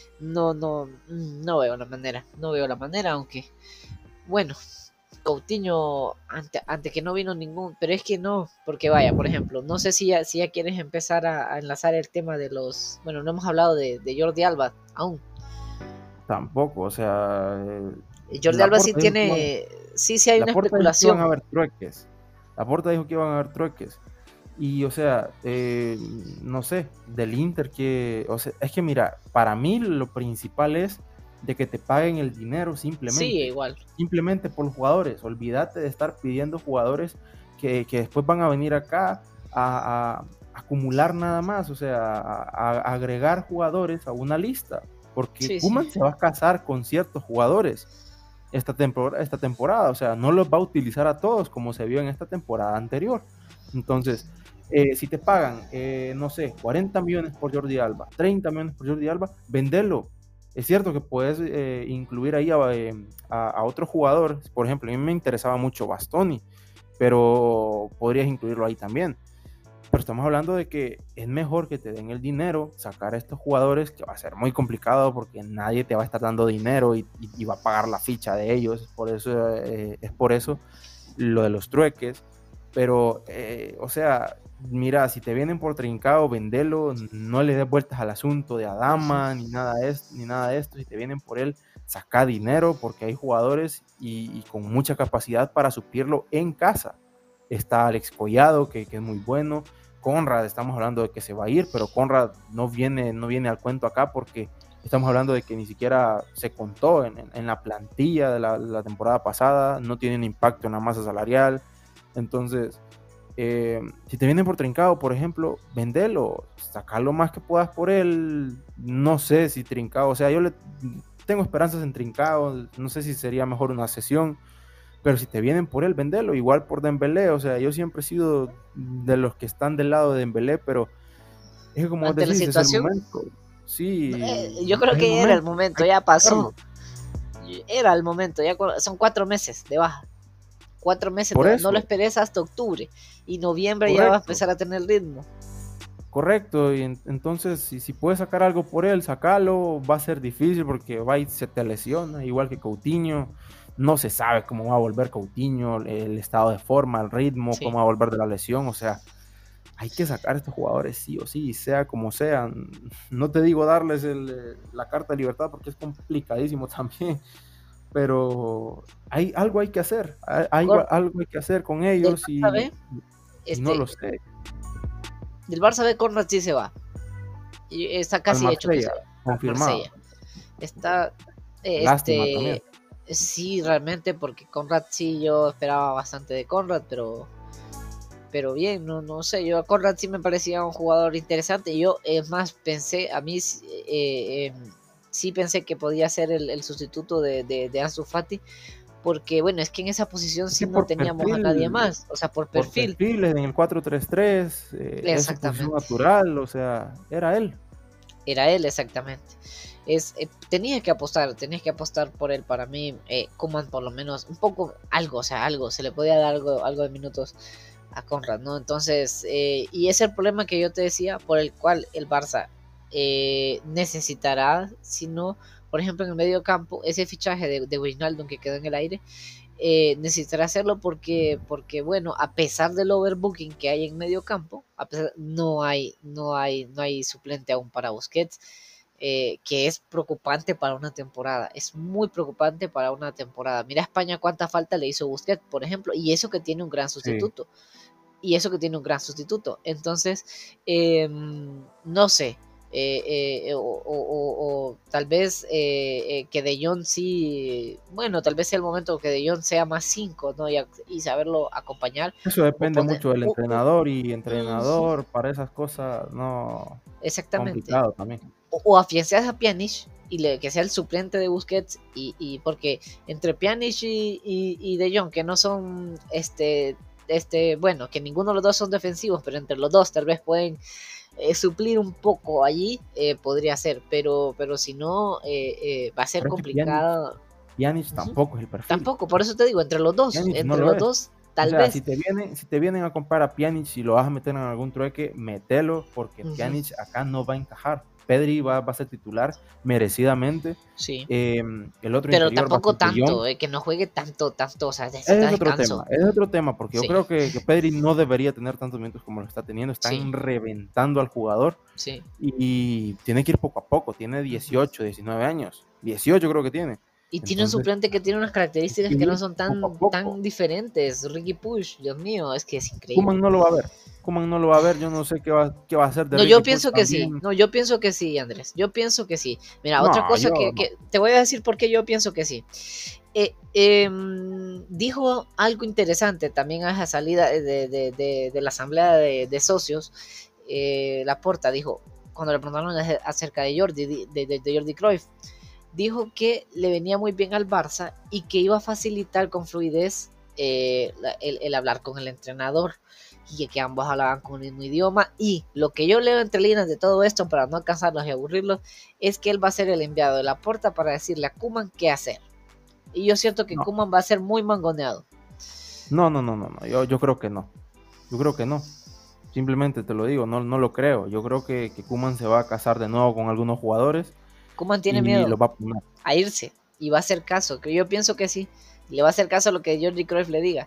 no veo la manera. No veo la manera, aunque, bueno, Coutinho, ante que no vino ningún, pero es que no, porque vaya, por ejemplo, no sé si ya quieres empezar a enlazar el tema de los, bueno, no hemos hablado de Jordi Alba aún.
Tampoco, o sea,
Jordi Alba sí
Laporta dijo que
tiene, sí hay una
Laporta dijo que iban a
especulación.
haber trueques. Laporta dijo que iban a haber trueques. Y, o sea, no sé, del Inter que, o sea, es que mira, para mí lo principal es de que te paguen el dinero
Sí,
simplemente
igual.
por los jugadores. Olvídate de estar pidiendo jugadores que después van a venir acá acumular nada más, o sea, agregar jugadores a una lista, porque
Sí,
Koeman
sí.
se va a casar con ciertos jugadores esta temporada, o sea, no los va a utilizar a todos como se vio en esta temporada anterior. Entonces, si te pagan, no sé, 40 millones por Jordi Alba, 30 millones por Jordi Alba, vendelo. Es cierto que puedes incluir ahí a otro jugador, por ejemplo, a mí me interesaba mucho Bastoni, pero podrías incluirlo ahí también. Pero estamos hablando de que es mejor que te den el dinero, sacar a estos jugadores, que va a ser muy complicado porque nadie te va a estar dando dinero y va a pagar la ficha de ellos. Es por eso lo de los trueques. Pero, o sea, mira, si te vienen por Trincao, vendelo, no le des vueltas al asunto de Adama, ni nada de esto, ni nada de esto. Si te vienen por él, saca dinero porque hay jugadores y con mucha capacidad para suplirlo en casa. Está Alex Collado, que es muy bueno. Conrad, estamos hablando de que se va a ir, pero Conrad no viene al cuento acá porque estamos hablando de que ni siquiera se contó en la plantilla de la temporada pasada, no tienen impacto en la masa salarial. Entonces, si te vienen por Trincao, por ejemplo, vendelo, saca lo más que puedas por él. No sé si Trincao, o sea, yo le tengo esperanzas en Trincao, no sé si sería mejor una sesión, pero si te vienen por él, vendelo, igual por Dembélé, o sea, yo siempre he sido de los que están del lado de Dembélé, pero es que como vos
Ante la
decís, es el
situación,
momento, sí,
yo creo
es el
que era el
momento,
momento,
hay que
ya pasó.
hacerlo.
Era el momento, son 4 meses de baja. 4 meses de
Por
baja. No lo
eso,
esperes hasta octubre. Y noviembre ya va a
correcto,
empezar a tener ritmo.
correcto, y entonces si puedes sacar algo por él, sacalo, va a ser difícil porque va y se te lesiona, igual que Coutinho, no se sabe cómo va a volver Coutinho, el estado de forma, el ritmo,
Sí.
cómo va a volver de la lesión, o sea, hay que sacar a estos jugadores sí o sí, sea como sea. No te digo darles la carta de libertad porque es complicadísimo también, pero algo hay que hacer, algo hay que hacer con
Del
ellos
Barça B,
y no
este,
lo sé.
del Barça B, Conrad sí se va. Y está
Al
casi hecho que se
Marsella,
va. Al
confirmado.
Marsella. Está,
Lástima también.
sí, realmente, porque Conrad sí, yo esperaba bastante de Conrad, pero bien, no sé, yo a Conrad sí me parecía un jugador interesante. Yo, es más, pensé, a mí sí pensé que podía ser el sustituto de Ansu Fati, porque bueno, es que en esa posición
Es
sí
que
no teníamos a nadie más, o sea, por
por
perfil.
perfil en el 4-3-3, es su posición
Exactamente,
natural, o sea, era él.
era él exactamente. Tenías que apostar por él para mí. Coman por lo menos un poco, algo, o sea, algo, se le podía dar algo de minutos a Conrad, ¿no? Entonces, y es el problema que yo te decía, por el cual el Barça necesitará, si no, por ejemplo, en el medio campo, ese fichaje de Wijnaldum que quedó en el aire, necesitará hacerlo porque, bueno, a pesar del overbooking que hay en medio campo, no hay suplente aún para Busquets, que es preocupante para una temporada, es muy preocupante para una temporada. Mira a España cuánta falta le hizo Busquets, por ejemplo, y eso que tiene un gran
Sí.
sustituto. Entonces, no sé, o tal vez que De Jong sí, bueno, tal vez sea el momento que De Jong sea más 5, ¿no? Y saberlo acompañar
Eso
o
depende
poner...
mucho del entrenador y
Ujú,
entrenador para esas cosas, no,
exactamente.
complicado también.
O afianzar a Pjanic que sea el suplente de Busquets y porque entre Pjanic y De Jong, que no son bueno, que ninguno de los dos son defensivos, pero entre los dos tal vez pueden suplir un poco allí, podría ser, pero si no, va a ser
Pero es que
complicado.
Pjanic
Ujú.
tampoco es el perfil.
Tampoco, por eso te digo,
Pjanic no
entre
lo
los
es.
dos,
O
tal
sea,
vez.
si te vienen a comprar a Pjanic y lo vas a meter en algún trueque, metelo, porque
Ujú.
Pjanic acá no va a encajar. Pedri va a ser titular merecidamente.
Sí,
El otro
pero
interior va a
tampoco
ser De Jong.
tanto, que no juegue tanto, o sea, necesita descanso.
Ese es otro tema, porque yo
Sí,
creo que Pedri no debería tener tantos minutos como lo está teniendo.
sí,
Están reventando al jugador
sí.
y tiene que ir poco a poco. Tiene
Ujú.
18, 19 años. 18 creo que tiene.
Y tiene un
Entonces,
suplente que tiene unas
hay que
características que no
ir
son
poco a
tan
poco.
diferentes. Ricky Push, Dios mío, es que es increíble.
Koeman no lo va a ver. Koeman no lo va a ver. Yo no sé qué va a hacer de
No, yo
Ricky Puig
pienso que sí.
también.
No, yo pienso que sí, Andrés. Yo pienso que sí. Mira, otra
No,
cosa
yo no.
que te voy a decir por qué yo pienso que sí. Dijo algo interesante también a esa salida de la asamblea de socios. Laporta dijo, cuando le preguntaron acerca de Jordi, de Jordi Cruyff, dijo que le venía muy bien al Barça y que iba a facilitar con fluidez el hablar con el entrenador, y que ambos hablaban con el mismo idioma. Y lo que yo leo entre líneas de todo esto, para no cansarlos y aburrirlos, es que él va a ser el enviado de Laporta para decirle a Koeman qué hacer. Y yo siento que
No,
Koeman va a ser muy mangoneado.
no. Yo creo que no. Yo creo que no. Simplemente te lo digo, no lo creo. Yo creo que Koeman se va a casar de nuevo con algunos jugadores
Koeman tiene
y
miedo
los va a poner.
a irse y va a hacer caso, que yo pienso que sí, le va a hacer caso a lo que Jordi Cruyff le diga.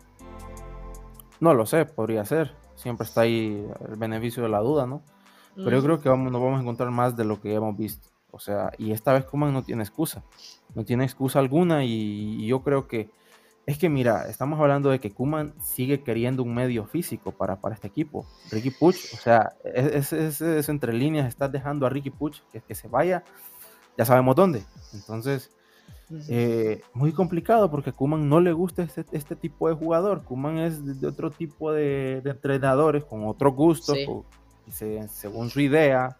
No lo sé, podría ser. Siempre está ahí el beneficio de la duda, ¿no? Pero yo creo que nos vamos a encontrar más de lo que hemos visto. O sea, y esta vez Koeman no tiene excusa. No tiene excusa alguna y yo creo que es que mira, estamos hablando de que Koeman sigue queriendo un medio físico para este equipo. Riqui Puig, o sea, es entre líneas, estás dejando a Riqui Puig que se vaya, ya sabemos dónde. Entonces, muy complicado porque a Koeman no le gusta este tipo de jugador. Koeman es de otro tipo de entrenadores, con otros gustos, sí, según su idea.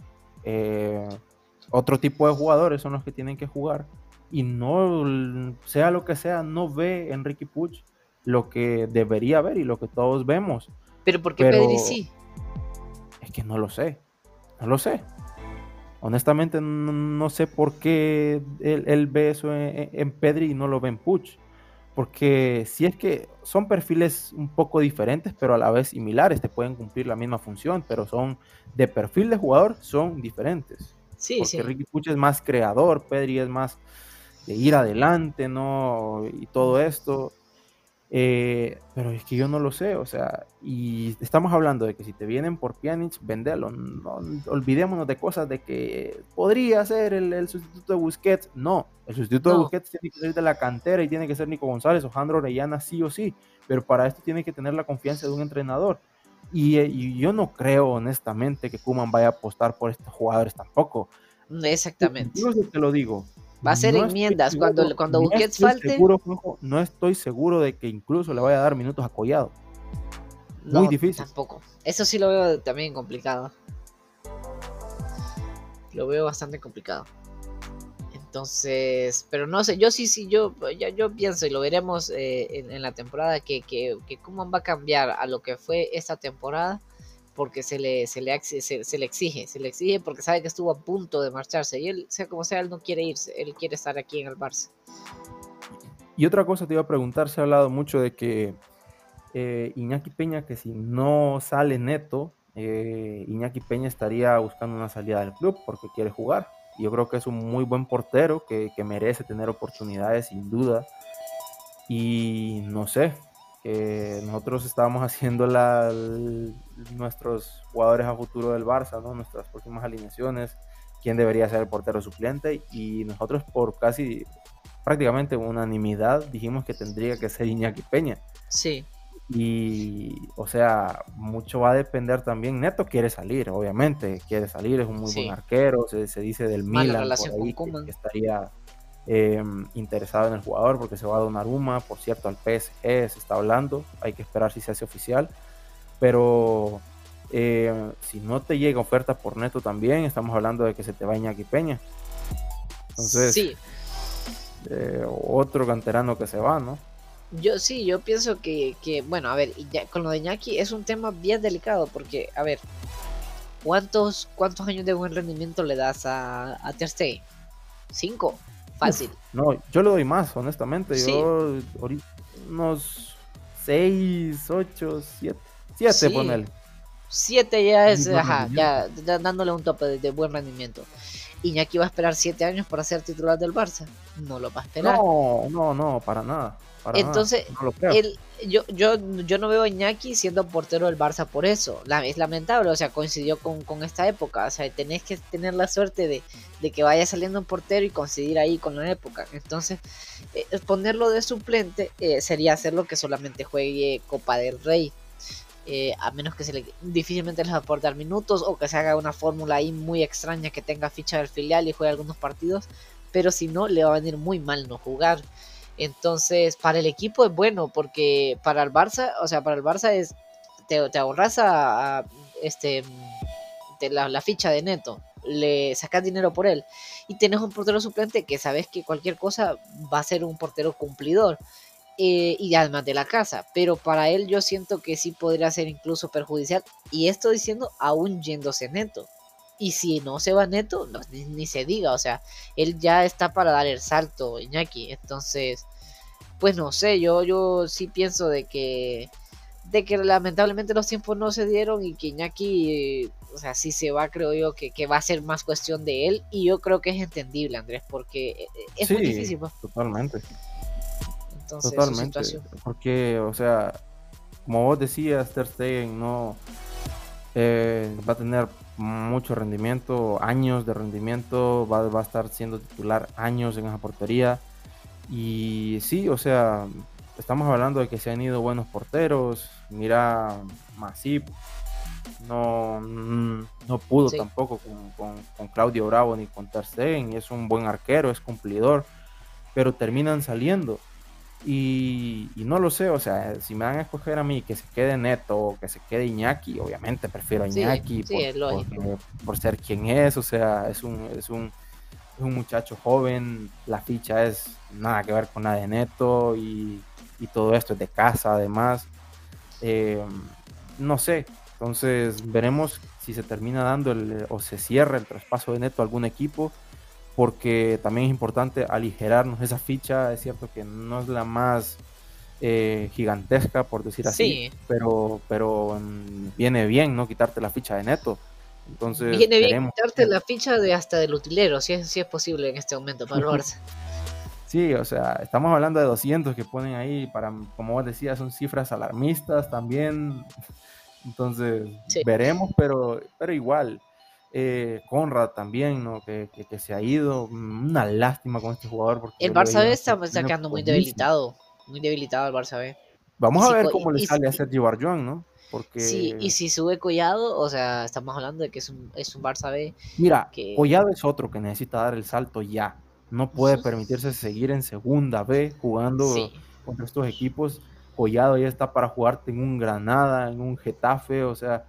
Otro tipo de jugadores son los que tienen que jugar. Y no, sea lo que sea, no ve en Riqui Puig lo que debería ver y lo que todos vemos.
¿Pero por qué Pedri sí?
Es que no lo sé. No lo sé. Honestamente no sé por qué él ve eso en Pedri y no lo ve en Puig. Porque si es que son perfiles un poco diferentes, pero a la vez similares, te pueden cumplir la misma función, pero son de perfil de jugador, son diferentes.
Sí,
Porque
sí.
Riqui Puig es más creador, Pedri es más de ir adelante, ¿no? Y todo esto. Pero es que yo no lo sé, o sea, y estamos hablando de que si te vienen por Pjanic, vendelo. No, olvidémonos de cosas de que podría ser el sustituto de Busquets. No, el sustituto de Busquets tiene que salir de la cantera y tiene que ser Nico González o Jandro Orellana sí o sí, pero para esto tiene que tener la confianza de un entrenador. Y yo no creo honestamente que Koeman vaya a apostar por estos jugadores tampoco.
Exactamente.
Yo te lo digo.
Va a ser enmiendas cuando Busquets falte.
No estoy seguro de que incluso le vaya a dar minutos a Collado.
No,
muy difícil.
Tampoco. Eso sí lo veo también complicado. Lo veo bastante complicado. Entonces, pero no sé, yo pienso y lo veremos en la temporada que Koeman va a cambiar a lo que fue esta temporada, porque se le exige porque sabe que estuvo a punto de marcharse y él, sea como sea, él no quiere irse, él quiere estar aquí en el Barça.
Y otra cosa te iba a preguntar, se ha hablado mucho de que Iñaki Peña, que si no sale Neto, Iñaki Peña estaría buscando una salida del club porque quiere jugar. Yo creo que es un muy buen portero que merece tener oportunidades sin duda. Y no sé, nosotros estábamos haciendo nuestros jugadores a futuro del Barça, ¿no? Nuestras próximas alineaciones, quién debería ser el portero suplente, y nosotros por casi prácticamente unanimidad dijimos que tendría que ser Iñaki Peña.
Sí.
Y, o sea, mucho va a depender también. Neto quiere salir, obviamente, quiere salir, es un muy buen arquero, se dice del Milan por ahí que estaría interesado en el jugador porque se va a Donnarumma, por cierto, al PSG se está hablando, hay que esperar si se hace oficial, pero si no te llega oferta por Neto también, estamos hablando de que se te va Iñaki Peña. Entonces,
sí.
Otro canterano que se va, ¿no?
Yo pienso que bueno, a ver, con lo de Iñaki es un tema bien delicado porque, a ver, ¿cuántos años de buen rendimiento le das a Ter Stegen? 5, fácil.
No, yo le doy más, honestamente.
Sí.
Yo unos 6, 8, 7, ponele.
7 ya es, ya dándole un tope de buen rendimiento. Iñaki va a esperar 7 años para ser titular del Barça. No lo va a esperar.
No, para nada.
Entonces, no lo creo. Yo no veo a Iñaki siendo portero del Barça por eso. Es lamentable, o sea, coincidió con esta época. O sea, tenés que tener la suerte de que vaya saliendo un portero y coincidir ahí con la época. Entonces, ponerlo de suplente sería hacerlo que solamente juegue Copa del Rey. A menos que difícilmente les va a aportar minutos o que se haga una fórmula ahí muy extraña que tenga ficha del filial y juegue algunos partidos. Pero si no, le va a venir muy mal no jugar. Entonces, para el equipo es bueno, porque para el Barça, o sea, para el Barça es te ahorras a la ficha de Neto, le sacas dinero por él y tenés un portero suplente que sabes que cualquier cosa va a ser un portero cumplidor, y además de la casa, pero para él yo siento que sí podría ser incluso perjudicial, y esto diciendo aún yéndose Neto. Y si no se va Neto, no, ni se diga, o sea, él ya está para dar el salto, Iñaki. Entonces, pues no sé, yo sí pienso de que lamentablemente los tiempos no se dieron y que Iñaki, o sea, si se va, creo yo que va a ser más cuestión de él, y yo creo que es entendible, Andrés, porque es muy
Sí,
difícil, pues.
totalmente,
Entonces, su
totalmente,
situación.
porque, o sea, como vos decías, Ter Stegen no va a tener mucho rendimiento, años de rendimiento, va a estar siendo titular años en esa portería. Y sí, o sea, estamos hablando de que se han ido buenos porteros. Mira, Masip no pudo
Sí.
tampoco con Claudio Bravo ni con Ter Stegen, y es un buen arquero, es cumplidor, pero terminan saliendo. Y no lo sé, o sea, si me van a escoger a mí que se quede Neto o que se quede Iñaki, obviamente prefiero a
Sí,
Iñaki
sí, es lógico.
por ser quien es, o sea, es un muchacho joven, la ficha es nada que ver con la de Neto, y todo esto es de casa además. Eh, no sé, entonces veremos si se termina dando o se cierra el traspaso de Neto a algún equipo, porque también es importante aligerarnos esa ficha. Es cierto que no es la más gigantesca, por decir así,
Sí,
pero viene bien, ¿no? Quitarte la ficha de Neto. Entonces
viene bien
veremos.
quitarte la ficha de hasta del utilero, si es posible en este momento para el Barça.
Sí, o sea, estamos hablando de 200 que ponen ahí, para, como vos decías, son cifras alarmistas también. Entonces,
Sí.
veremos, pero igual. Conrad también, ¿no? Que se ha ido. Una lástima con este jugador, porque
El
yo le
Barça
veía
B
un
está
desempeño
sacando
buenísimo.
muy debilitado el Barça B. Y
Vamos a
si,
ver
co-
cómo le
y,
sale a
y-
Sergio Barjuan, ¿no?
sí, y
Porque,
si sube Collado, o sea, estamos hablando de que es un Barça B
mira,
que...
Collado es otro que necesita dar el salto ya. No puede
Ujú.
permitirse seguir en segunda B jugando
Sí,
contra estos equipos. Collado ya está para jugarte en un Granada, en un Getafe, o sea,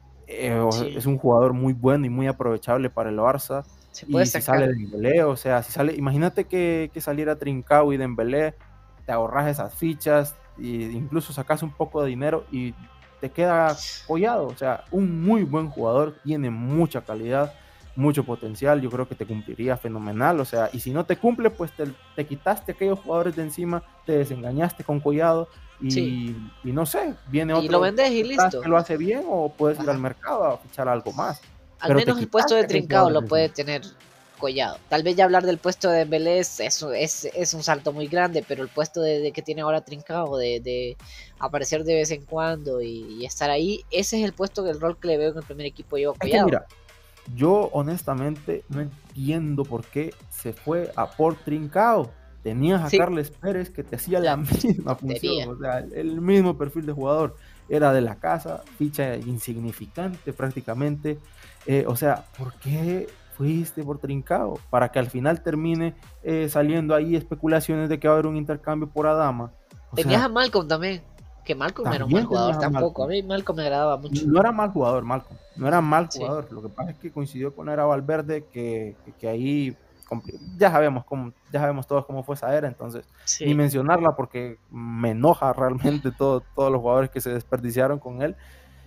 sí,
es un jugador muy bueno y muy aprovechable para el Barça.
se puede
Y si sale
sacar.
Dembélé, o sea, si sale, imagínate que saliera Trincao y Dembélé, te ahorras esas fichas e incluso sacas un poco de dinero y te queda Collado. O sea, un muy buen jugador, tiene mucha calidad, mucho potencial. Yo creo que te cumpliría fenomenal. O sea, y si no te cumple, pues te quitaste a aquellos jugadores de encima, te desengañaste con Collado.
Sí,
Y no sé, viene
y lo
otro
vendes y
detrás
listo.
que lo hace bien, o puedes ir al
Ajá.
mercado a fichar algo más,
Al
pero te
menos el puesto de
quitaste a aquellos
Trincao
jugadores
lo
de
puede
encima.
tener Collado. Tal vez ya hablar del puesto de Vélez es un salto muy grande, pero el puesto de que tiene ahora Trincao, de aparecer de vez en cuando y estar ahí, ese es el puesto del rol que le veo en el primer equipo yo a
Es que
Collado.
mira, yo honestamente no entiendo por qué se fue a por Trincao. Tenías a
Sí,
Carles Pérez que te hacía la
la
misma función,
tontería.
o sea, el mismo perfil de jugador. Era de la casa, ficha insignificante prácticamente. O sea, ¿por qué fuiste por Trincao? Para que al final termine saliendo ahí especulaciones de que va a haber un intercambio por Adama. O
Tenías a
sea,
Malcolm también, que Malcolm no era un mal
también
jugador
tenías a
tampoco. A
Malcolm.
mí Malcolm me agradaba mucho.
No era mal jugador, Malcolm. No era mal
Sí,
jugador. Lo que pasa es que coincidió con Era Valverde, que ahí ya sabemos ya sabemos todos cómo fue esa era, entonces ni
sí.
mencionarla porque me enoja realmente todos los jugadores que se desperdiciaron con él.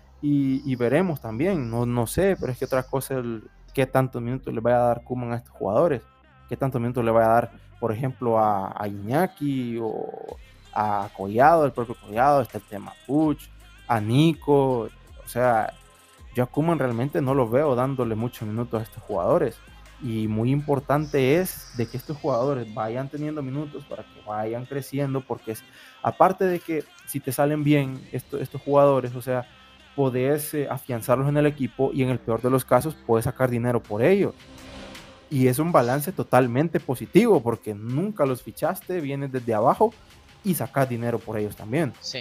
Y veremos también, no sé, pero es que otra cosa, qué tantos minutos le vaya a dar Koeman a estos jugadores, qué tantos minutos le vaya a dar, por ejemplo, a Iñaki o a Collado, el propio Collado, está el tema Puch, a Nico. O sea, yo a Koeman realmente no lo veo dándole muchos minutos a estos jugadores. Y muy importante es de que estos jugadores vayan teniendo minutos para que vayan creciendo, porque aparte de que si te salen bien estos jugadores, o sea, podés afianzarlos en el equipo, y en el peor de los casos puedes sacar dinero por ellos. Y es un balance totalmente positivo, porque nunca los fichaste, vienes desde abajo y sacas dinero por ellos también.
Sí.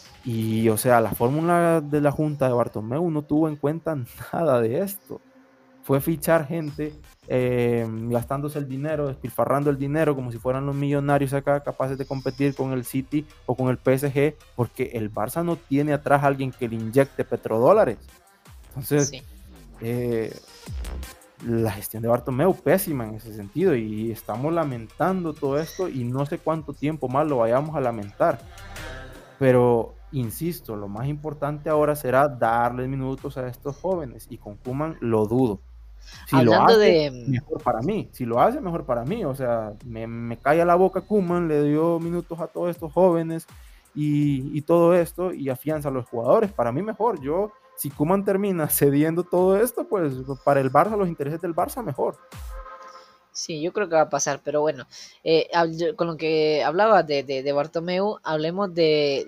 Y o sea, la fórmula de la Junta de Bartomeu no tuvo en cuenta nada de esto. Fue fichar gente, gastándose el dinero, despilfarrando el dinero como si fueran los millonarios acá, capaces de competir con el City o con el PSG, porque el Barça no tiene atrás a alguien que le inyecte petrodólares. Entonces,
Sí.
la gestión de Bartomeu pésima en ese sentido, y estamos lamentando todo esto y no sé cuánto tiempo más lo vayamos a lamentar, pero insisto, lo más importante ahora será darles minutos a estos jóvenes, y con Koeman lo dudo. Si lo
Hablando
hace,
de...
mejor para mí. Si lo hace, mejor para mí. O sea, me calla la boca Koeman, le dio minutos a todos estos jóvenes y todo esto, y afianza a los jugadores. Para mí mejor. Si Koeman termina cediendo todo esto, pues para el Barça, los intereses del Barça, mejor.
Sí, yo creo que va a pasar, pero bueno, con lo que hablaba de Bartomeu, hablemos de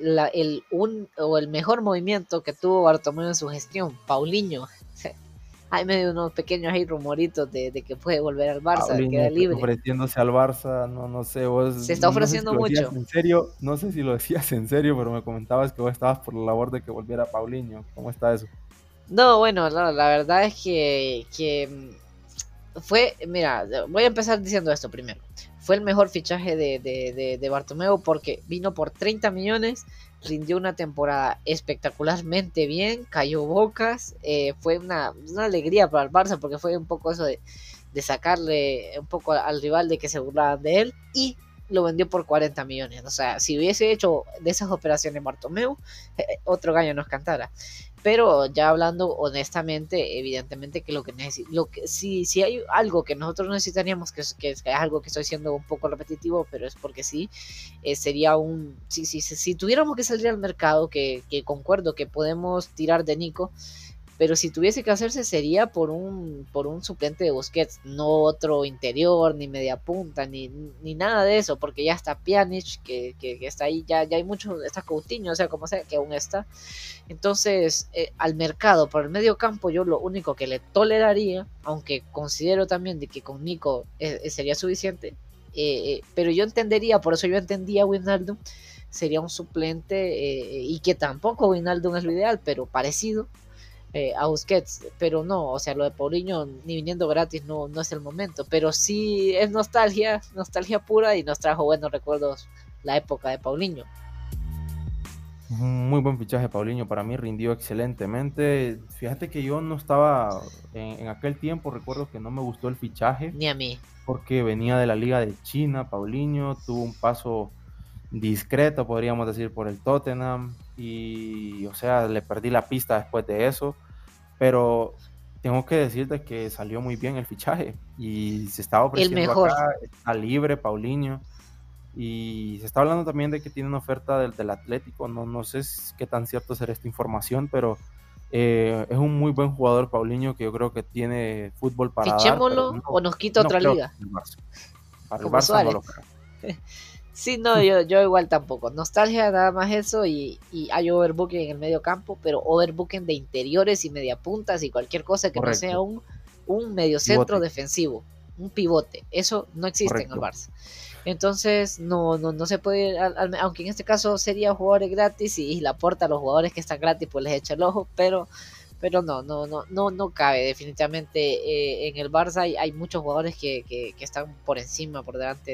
el mejor movimiento que tuvo Bartomeu en su gestión, Paulinho. Hay medio unos pequeños ahí rumoritos de que puede volver al Barça, queda
Paulinho
libre.
ofreciéndose al Barça, no sé, vos,
Se está
no sé si
ofreciendo
lo decías
mucho.
en serio, no sé si lo decías en serio, pero me comentabas que vos estabas por la labor de que volviera Paulinho. ¿Cómo está eso?
No, bueno, la verdad es que fue, mira, voy a empezar diciendo esto primero. Fue el mejor fichaje de Bartomeu porque vino por 30 millones, rindió una temporada espectacularmente bien, cayó bocas, fue una alegría para el Barça porque fue un poco eso de sacarle un poco al rival de que se burlaban de él, y lo vendió por 40 millones. O sea, si hubiese hecho de esas operaciones Bartomeu, otro gallo nos cantara. Pero ya hablando honestamente, evidentemente que si hay algo que nosotros necesitaríamos, que es algo que estoy siendo un poco repetitivo, pero es porque sí, sería si tuviéramos que salir al mercado, que concuerdo que podemos tirar de Nico, pero si tuviese que hacerse sería por un suplente de Busquets, no otro interior, ni media punta, ni nada de eso, porque ya está Pjanic, que está ahí, ya hay mucho, está Coutinho, o sea, como sea, que aún está. Entonces, al mercado por el medio campo, yo lo único que le toleraría, aunque considero también de que con Nico sería suficiente, pero yo entendería, por eso yo entendía a Wijnaldum, sería un suplente, y que tampoco Wijnaldum es lo ideal, pero parecido a Busquets, pero no, o sea, lo de Paulinho ni viniendo gratis no es el momento, pero sí es nostalgia pura, y nos trajo buenos recuerdos la época de Paulinho.
Muy buen fichaje, Paulinho. Para mí rindió excelentemente. Fíjate que yo no estaba en aquel tiempo, recuerdo que no me gustó el fichaje
Ni a mí.
porque venía de la Liga de China. Paulinho tuvo un paso discreto, podríamos decir, por el Tottenham, y, o sea, le perdí la pista después de eso, pero tengo que decirte que salió muy bien el fichaje y se estaba
El
ofreciendo
mejor.
acá, está libre Paulinho. Y se está hablando también de que tiene una oferta del Atlético. No sé qué tan cierto será esta información, pero es un muy buen jugador Paulinho, que yo creo que tiene fútbol para dar, pero
Fichémoslo o nos quita
no
otra
creo que
liga,
para el Barça. Para el
como
Barça no
Suárez.
lo creo.
Sí, no, yo igual tampoco. Nostalgia, nada más eso, y hay overbooking en el medio campo, pero overbooking de interiores y mediapuntas y cualquier cosa que no sea
Correcto.
un mediocentro
Pivote.
defensivo, un pivote. Eso no existe en el
Correcto.
Barça. Entonces, no se puede, aunque en este caso sería jugadores gratis, y Laporta a los jugadores que están gratis pues les echa el ojo, pero no cabe definitivamente. En el Barça hay muchos jugadores que están por encima, por delante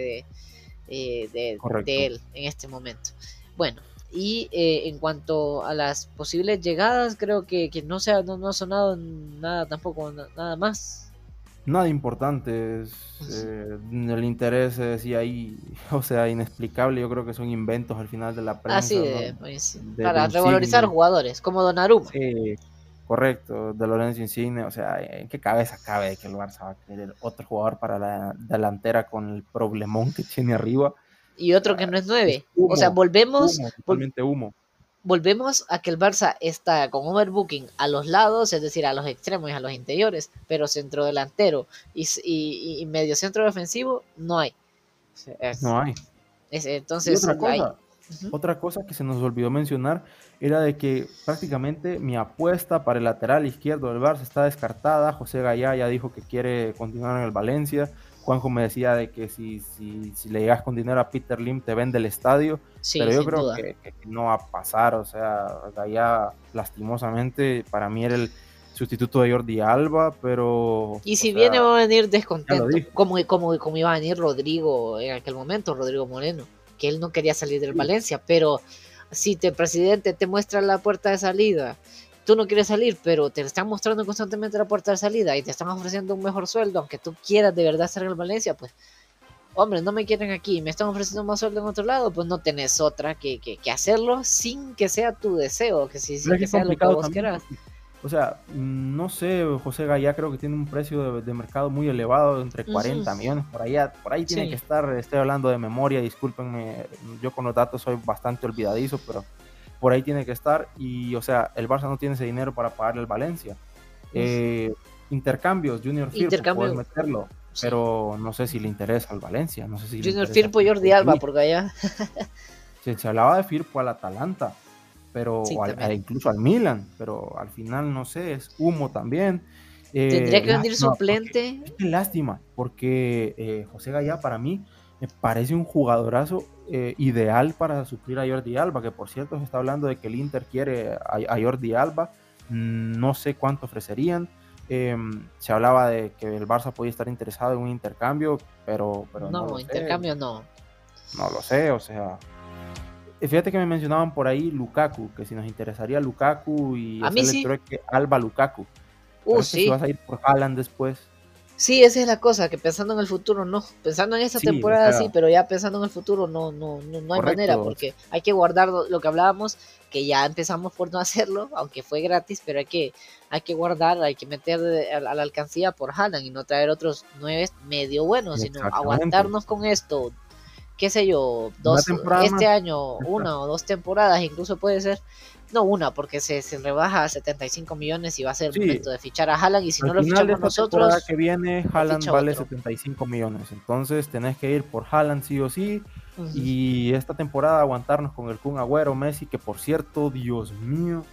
de
Correcto.
él en este momento. Bueno, y en cuanto a las posibles llegadas, creo que no ha sonado nada tampoco, nada más.
Nada importante. El interés es ahí, o sea, inexplicable. Yo creo que son inventos al final de la
Así
prensa, ¿no? De
para revalorizar
Insigne.
jugadores, como Donnarumma.
Sí, correcto, de Lorenzo Insigne. O sea, ¿en qué cabeza cabe de que el Barça va a querer otro jugador para la delantera con el problemón que tiene arriba?
Y otro que no es
Es
9. O sea,
humo, totalmente humo.
volvemos a que el Barça está con overbooking a los lados, es decir, a los extremos y a los interiores, pero centro delantero y medio centro defensivo no hay.
No hay. Y
Entonces, hay. Uh-huh.
otra cosa que se nos olvidó mencionar era de que prácticamente mi apuesta para el lateral izquierdo del Barça está descartada. José Gallá ya dijo que quiere continuar en el Valencia. Juanjo me decía de que si le llegas con dinero a Peter Lim te vende el estadio,
Sí,
pero yo
sin
creo
duda.
que no va a pasar. O sea, Gallá lastimosamente para mí era el sustituto de Jordi Alba, pero
Y
o
si
sea,
viene va a venir
ya lo
descontento,
dije.
como iba a venir Rodrigo en aquel momento, Rodrigo Moreno, que él no quería salir del
Sí,
Valencia, pero si el presidente te muestra la puerta de salida tú no quieres salir, pero te están mostrando constantemente la puerta de salida y te están ofreciendo un mejor sueldo, aunque tú quieras de verdad estar en el Valencia, pues, hombre, no me quieren aquí, me están ofreciendo más sueldo en otro lado, pues no tenés otra que hacerlo sin que sea tu deseo,
Pero
sin
es que
que
es
sea lo que
complicado
vos
también
quieras.
porque, o sea, no sé, José Gaya creo que tiene un precio de mercado muy elevado, entre
Ujú,
40 millones, por ahí tiene que
sí,
estar, estoy hablando de memoria, discúlpenme, yo con los datos soy bastante olvidadizo, pero por ahí tiene que estar y, o sea, el Barça no tiene ese dinero para pagarle al Valencia. Eh, Intercambios, Junior Firpo, puedes
intercambio,
meterlo,
sí.
pero no sé si le interesa al Valencia, no sé si le
Junior
interesa
Firpo,
Firpo
Jordi Alba,
allí.
porque allá,
Se hablaba de Firpo al Atalanta, pero
sí, también.
incluso al Milan, pero al final no sé, es humo también.
Tendría que venir
Lástima, porque,
suplente.
es que lástima, porque José Gaya para mí me parece un jugadorazo ideal para suplir a Jordi Alba, que por cierto se está hablando de que el Inter quiere a Jordi Alba, no sé cuánto ofrecerían. Se hablaba de que el Barça podía estar interesado en un intercambio, pero no
No,
lo sé,
intercambio no.
no lo sé, o sea, fíjate que me mencionaban por ahí Lukaku, que si nos interesaría Lukaku y
A mí
hacerle el
sí.
trueque Alba Lukaku. Pero es que si
Sí.
vas a ir por Haaland después,
Sí, esa es la cosa, que pensando en el futuro no. Pensando en esta
sí, o
temporada sí,
sea,
pero ya pensando en el futuro no hay manera,
correcto.
porque hay que guardar lo que hablábamos, que ya empezamos por no hacerlo, aunque fue gratis, pero hay que guardar, hay que meter a la alcancía por Haaland y no traer otros 9 medio buenos, sino
Exactamente.
aguantarnos con esto, qué sé yo,
Una
dos,
temporada
este
más.
año,
Ya está.
una o dos temporadas, incluso puede ser, no una, porque se rebaja a 75 millones y va a ser el
Sí,
momento de fichar a Haaland, y si
al
no lo
final de
fichamos
esta temporada
nosotros,
que viene,
lo
Haaland
ficha
vale
otro.
75 millones. Entonces tenés que ir por Haaland sí o sí.
Ujú.
Y esta temporada aguantarnos con el Kun Agüero, Messi, que por cierto, Dios mío,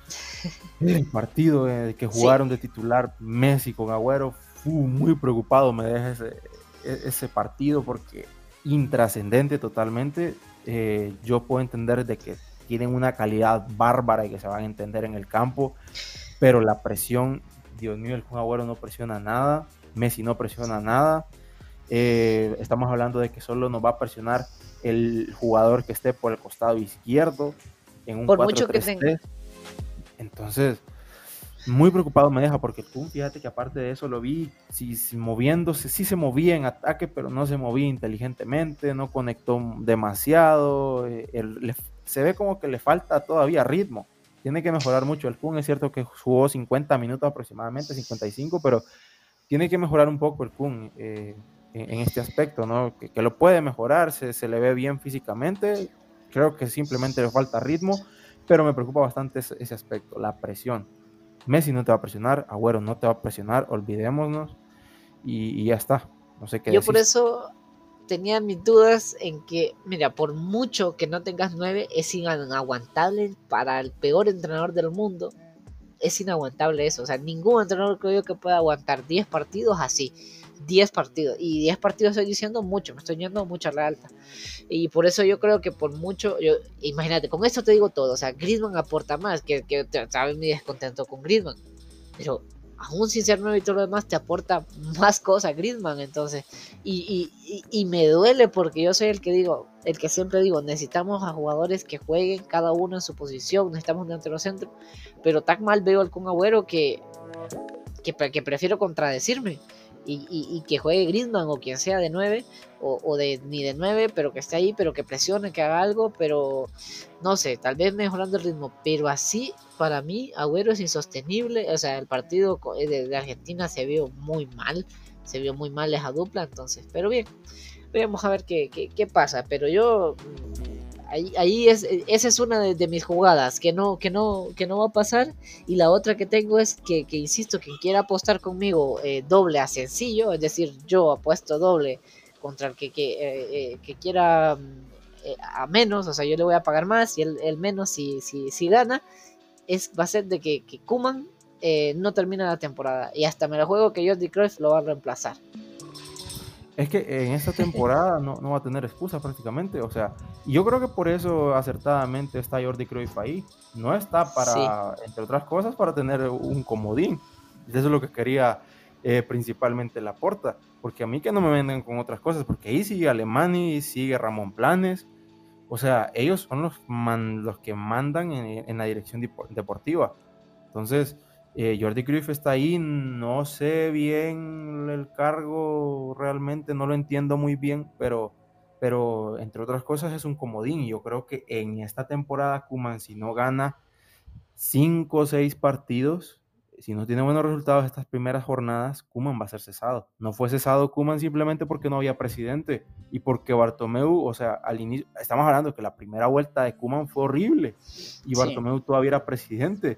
el partido que
Sí,
jugaron de titular Messi con Agüero, muy preocupado me deja ese partido porque intrascendente totalmente. Yo puedo entender de que tienen una calidad bárbara y que se van a entender en el campo, pero la presión, Dios mío, el Kun Agüero no presiona nada, Messi no presiona nada. Estamos hablando de que solo nos va a presionar el jugador que esté por el costado izquierdo en un
por
cuatro
mucho que
tres
tenga.
tres Entonces, muy preocupado me deja porque el Kun, fíjate que aparte de eso lo vi moviéndose, sí se movía en ataque, pero no se movía inteligentemente, no conectó demasiado, se ve como que le falta todavía ritmo, tiene que mejorar mucho el Kun, es cierto que jugó 50 minutos aproximadamente, 55, pero tiene que mejorar un poco el Kun en este aspecto, ¿no? Que lo puede mejorar, se le ve bien físicamente, creo que simplemente le falta ritmo, pero me preocupa bastante ese aspecto, la presión. Messi no te va a presionar, Agüero no te va a presionar, olvidémonos y ya está. No sé qué
Yo por
decís.
eso tenía mis dudas en que, mira, por mucho que no tengas 9, es inaguantable para el peor entrenador del mundo. Es inaguantable eso. O sea, ningún entrenador creo yo que pueda aguantar 10 partidos así. 10 partidos. Y 10 partidos estoy diciendo mucho, me estoy yendo mucho a la alta. Y por eso yo creo que por mucho, imagínate, con esto te digo todo. O sea, Griezmann aporta más, que sabes mi descontento con Griezmann. Pero aún sin ser nuevo y todo lo demás, te aporta más cosas Griezmann. Entonces, y me duele porque yo soy el que digo, el que siempre digo, necesitamos a jugadores que jueguen cada uno en su posición, necesitamos un delantero centro. Pero tan mal veo al Kun Agüero que prefiero contradecirme. Y que juegue Griezmann o quien sea de 9 o ni de 9 pero que esté ahí, pero que presione, que haga algo, pero no sé, tal vez mejorando el ritmo, pero así para mí Agüero es insostenible. O sea, el partido de Argentina se vio muy mal esa dupla, entonces, pero bien, veremos a ver qué pasa, pero yo ahí esa es una de mis jugadas que no va a pasar. Y la otra que tengo es que insisto, quien quiera apostar conmigo doble a sencillo, es decir, yo apuesto doble contra el que quiera a menos, o sea, yo le voy a pagar más y el menos si gana, va a ser de que Kuman no termina la temporada. Y hasta me la juego que Jordi Cruyff lo va a reemplazar.
Es que en esta temporada no va a tener excusa prácticamente, o sea, y yo creo que por eso acertadamente está Jordi Cruyff ahí. No está
Sí.
para, entre otras cosas, para tener un comodín. Eso es lo que quería principalmente Laporta, porque a mí que no me vengan con otras cosas, porque ahí sigue Alemani, sigue Ramón Planes, o sea, ellos son los que mandan en la dirección deportiva. Entonces, Jordi Cruyff está ahí, no sé bien el cargo, realmente no lo entiendo muy bien, pero entre otras cosas es un comodín. Yo creo que en esta temporada Koeman, si no gana 5 o 6 partidos, si no tiene buenos resultados estas primeras jornadas, Koeman va a ser cesado. No fue cesado Koeman simplemente porque no había presidente y porque Bartomeu, o sea, al inicio, estamos hablando que la primera vuelta de Koeman fue horrible y
Sí,
Bartomeu todavía era presidente.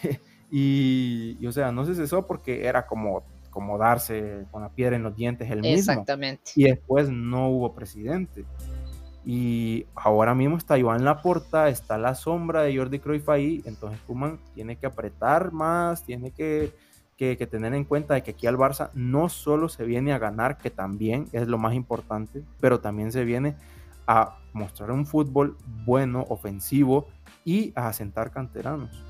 O sea, no se cesó porque era como darse con la piedra en los dientes el mismo.
exactamente.
Y después no hubo presidente. Y ahora mismo está Joan Laporta, está la sombra de Jordi Cruyff ahí, entonces Koeman tiene que apretar más, tiene que tener en cuenta de que aquí al Barça no solo se viene a ganar, que también es lo más importante, pero también se viene a mostrar un fútbol bueno, ofensivo y a asentar canteranos.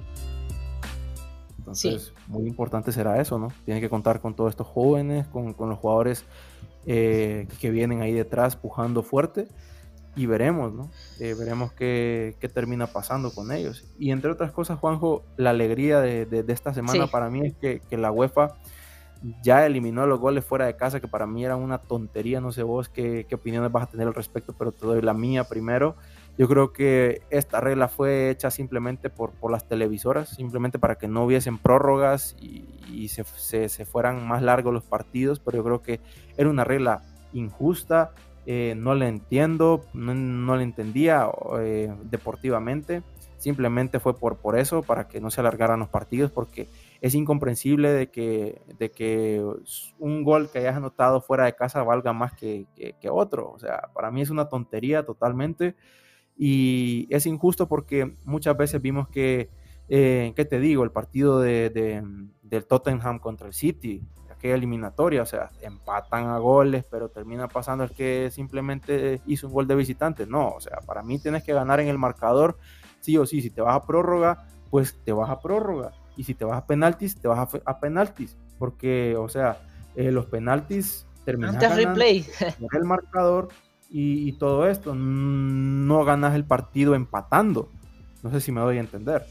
Sí,
Entonces, muy importante será eso, ¿no? Tiene que contar con todos estos jóvenes, con los jugadores que vienen ahí detrás pujando fuerte y veremos, ¿no? Veremos qué termina pasando con ellos. Y entre otras cosas, Juanjo, la alegría de esta semana
sí.
para mí es que la UEFA ya eliminó los goles fuera de casa, que para mí era una tontería. No sé vos qué opiniones vas a tener al respecto, pero te doy la mía primero. Yo creo que esta regla fue hecha simplemente por las televisoras, simplemente para que no hubiesen prórrogas y se fueran más largos los partidos, pero yo creo que era una regla injusta. No la entiendo, no la entendía deportivamente, simplemente fue por eso, para que no se alargaran los partidos, porque es incomprensible de que un gol que hayas anotado fuera de casa valga más que otro. O sea, para mí es una tontería totalmente y es injusto porque muchas veces vimos ¿qué te digo? El partido del Tottenham contra el City, aquella eliminatoria, o sea, empatan a goles, pero termina pasando el que simplemente hizo un gol de visitante. No, o sea, para mí tienes que ganar en el marcador, sí o sí. Si te vas a prórroga, pues te vas a prórroga. Y si te vas a penaltis, te vas a penaltis. Porque, o sea, los penaltis terminas
Antes
ganando
replay.
el marcador y todo esto. No ganas el partido empatando. No sé si me doy a entender.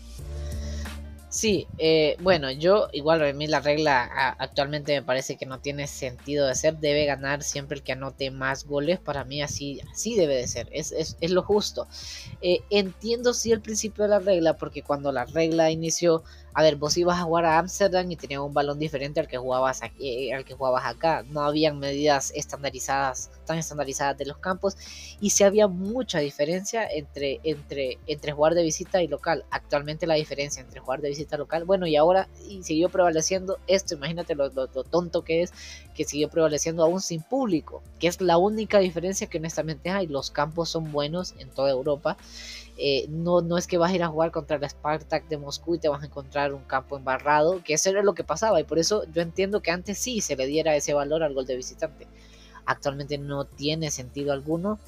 Sí, bueno, yo igual a mí la regla actualmente me parece que no tiene sentido de ser, debe ganar siempre el que anote más goles, para mí así debe de ser, es lo justo. Entiendo sí el principio de la regla, porque cuando la regla inició, a ver, vos ibas a jugar a Ámsterdam y tenías un balón diferente al que jugabas acá, no habían medidas tan estandarizadas de los campos, y sí había mucha diferencia entre jugar de visita y local. Actualmente la diferencia entre jugar de visita y local, bueno, y ahora y siguió prevaleciendo esto, imagínate lo tonto que es, que siguió prevaleciendo aún sin público, que es la única diferencia que honestamente hay. Los campos son buenos en toda Europa. No es que vas a ir a jugar contra el Spartak de Moscú y te vas a encontrar un campo embarrado, que eso era lo que pasaba, y por eso yo entiendo que antes sí se le diera ese valor al gol de visitante. Actualmente no tiene sentido alguno,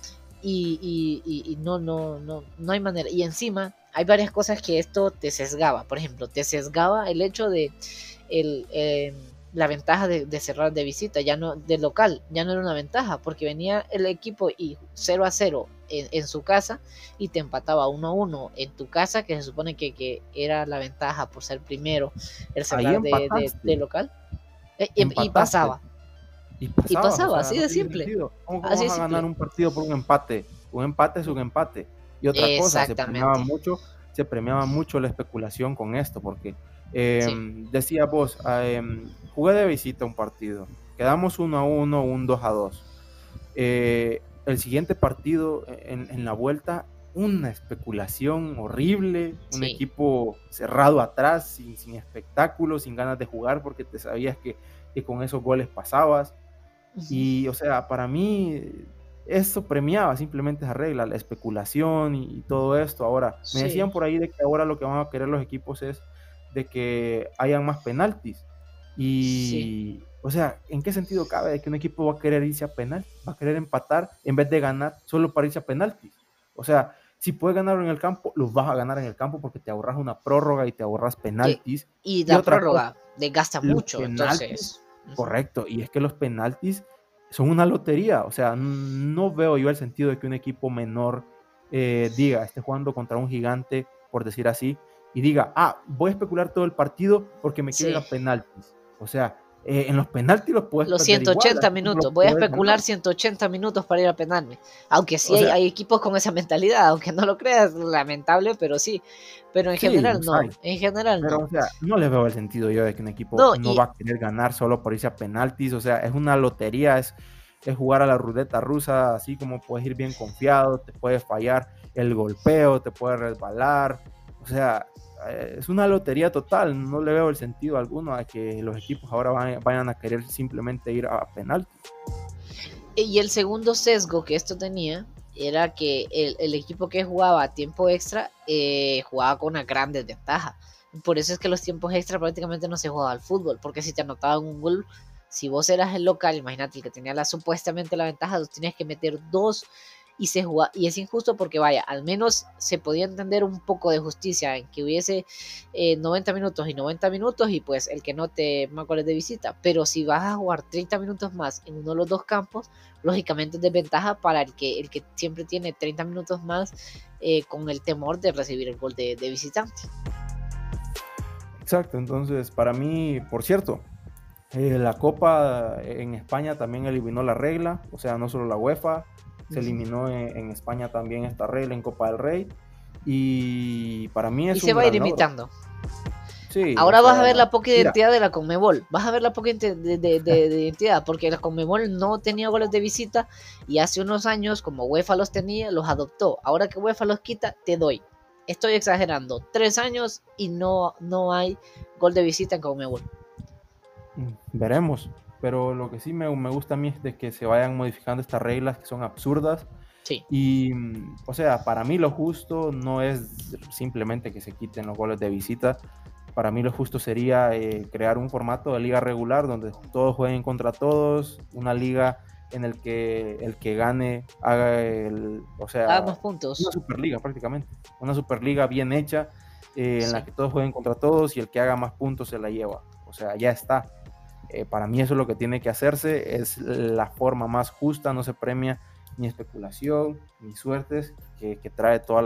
y no hay manera. Y encima hay varias cosas que esto te sesgaba. Por ejemplo, te sesgaba el hecho de el, la ventaja de cerrar de visita, ya no de local, ya no era una ventaja, porque venía el equipo y 0-0 en su casa y te empataba 1-1 en tu casa, que se supone que era la ventaja por ser primero el
Ahí
cerrar de
empataste,
local. Y
empataste.
pasaba,
Y
y
pasabas, o
pasaba,
sea,
así
no
de
tiene
simple,
sentido. ¿Cómo
así
vas
de
a ganar
simple.
un partido por un empate? Un empate es un empate. Y otra cosa,
Exactamente.
se premiaba mucho la especulación con esto, porque
Sí,
decía vos, jugué de visita un partido, quedamos 1-1, un 2-2. El siguiente partido, en la vuelta, una especulación horrible, un
sí.
equipo cerrado atrás, sin espectáculo, sin ganas de jugar, porque te sabías que con esos goles pasabas.
Ujú.
Y, o sea, para mí eso premiaba simplemente esa regla, la especulación y todo esto. Ahora, me
Sí,
decían por ahí de que ahora lo que van a querer los equipos es de que hayan más penaltis.
sí.
Y, o sea, ¿en qué sentido cabe de que un equipo va a querer irse a penal? Va a querer empatar en vez de ganar solo para irse a penaltis. O sea, si puedes ganar en el campo, los vas a ganar en el campo porque te ahorras una prórroga y te ahorras
Que,
penaltis.
y
Y
la
otra cosa,
prórroga desgasta
los
mucho,
penaltis,
entonces. Ujú.
correcto, y es que los penaltis son una lotería. O sea, no veo yo el sentido de que un equipo menor diga, esté jugando contra un gigante, por decir así, y diga, voy a especular todo el partido porque me quiero ir
Sí.
a penaltis. O sea, en los penaltis los puedes
Los
perder igual,
180
así como los
minutos. Voy a
puedes ganar.
especular 180 minutos para ir a penalme. Aunque sí
O sea,
hay equipos con esa mentalidad, aunque no lo creas, lamentable, pero sí. Pero en
sí,
general
los
no.
hay.
En general
Pero,
no.
o sea, no le veo el sentido yo de que un equipo
No,
no va
y
a querer ganar solo por irse a penaltis. O sea, es una lotería, es jugar a la ruleta rusa, así como puedes ir bien confiado, te puede fallar el golpeo, te puede resbalar. O sea, es una lotería total. No le veo el sentido alguno a que los equipos ahora vayan a querer simplemente ir a penaltis.
Y el segundo sesgo que esto tenía era que el equipo que jugaba a tiempo extra jugaba con una gran desventaja. Por eso es que los tiempos extra prácticamente no se jugaba al fútbol, porque si te anotaban un gol, si vos eras el local, imagínate el que tenía supuestamente la ventaja, tú tenías que meter dos y se juega, y es injusto porque vaya, al menos se podía entender un poco de justicia en que hubiese 90 minutos y 90 minutos y pues el que no te más goles de visita, pero si vas a jugar 30 minutos más en uno de los dos campos, lógicamente es desventaja para el que siempre tiene 30 minutos más con el temor de recibir el gol de visitante.
Exacto, entonces para mí, por cierto, la Copa en España también eliminó la regla, o sea, no solo la UEFA, se eliminó en España también esta regla en Copa del Rey, y para mí
Y
es
se
un
va a ir
gran logro.
imitando.
Sí, o
Ahora vas a
sea,
ver la poca
mira,
identidad de la Conmebol. Vas a ver la poca de identidad, porque la Conmebol no tenía goles de visita y hace unos años, como UEFA los tenía, los adoptó. Ahora que UEFA los quita, te doy. Estoy exagerando. 3 años y no hay gol de visita en Conmebol.
veremos, pero lo que sí me gusta a mí es de que se vayan modificando estas reglas que son absurdas.
Sí.
Y, o sea, para mí lo justo no es simplemente que se quiten los goles de visita. Para mí lo justo sería crear un formato de liga regular donde todos jueguen contra todos, una liga en el que gane haga o sea,
Más puntos.
una superliga prácticamente, una superliga bien hecha en la
Sí.
que todos jueguen contra todos y el que haga más puntos se la lleva. O sea, ya está. Para mí eso es lo que tiene que hacerse, es la forma más justa, no se premia ni especulación, ni suertes que trae todas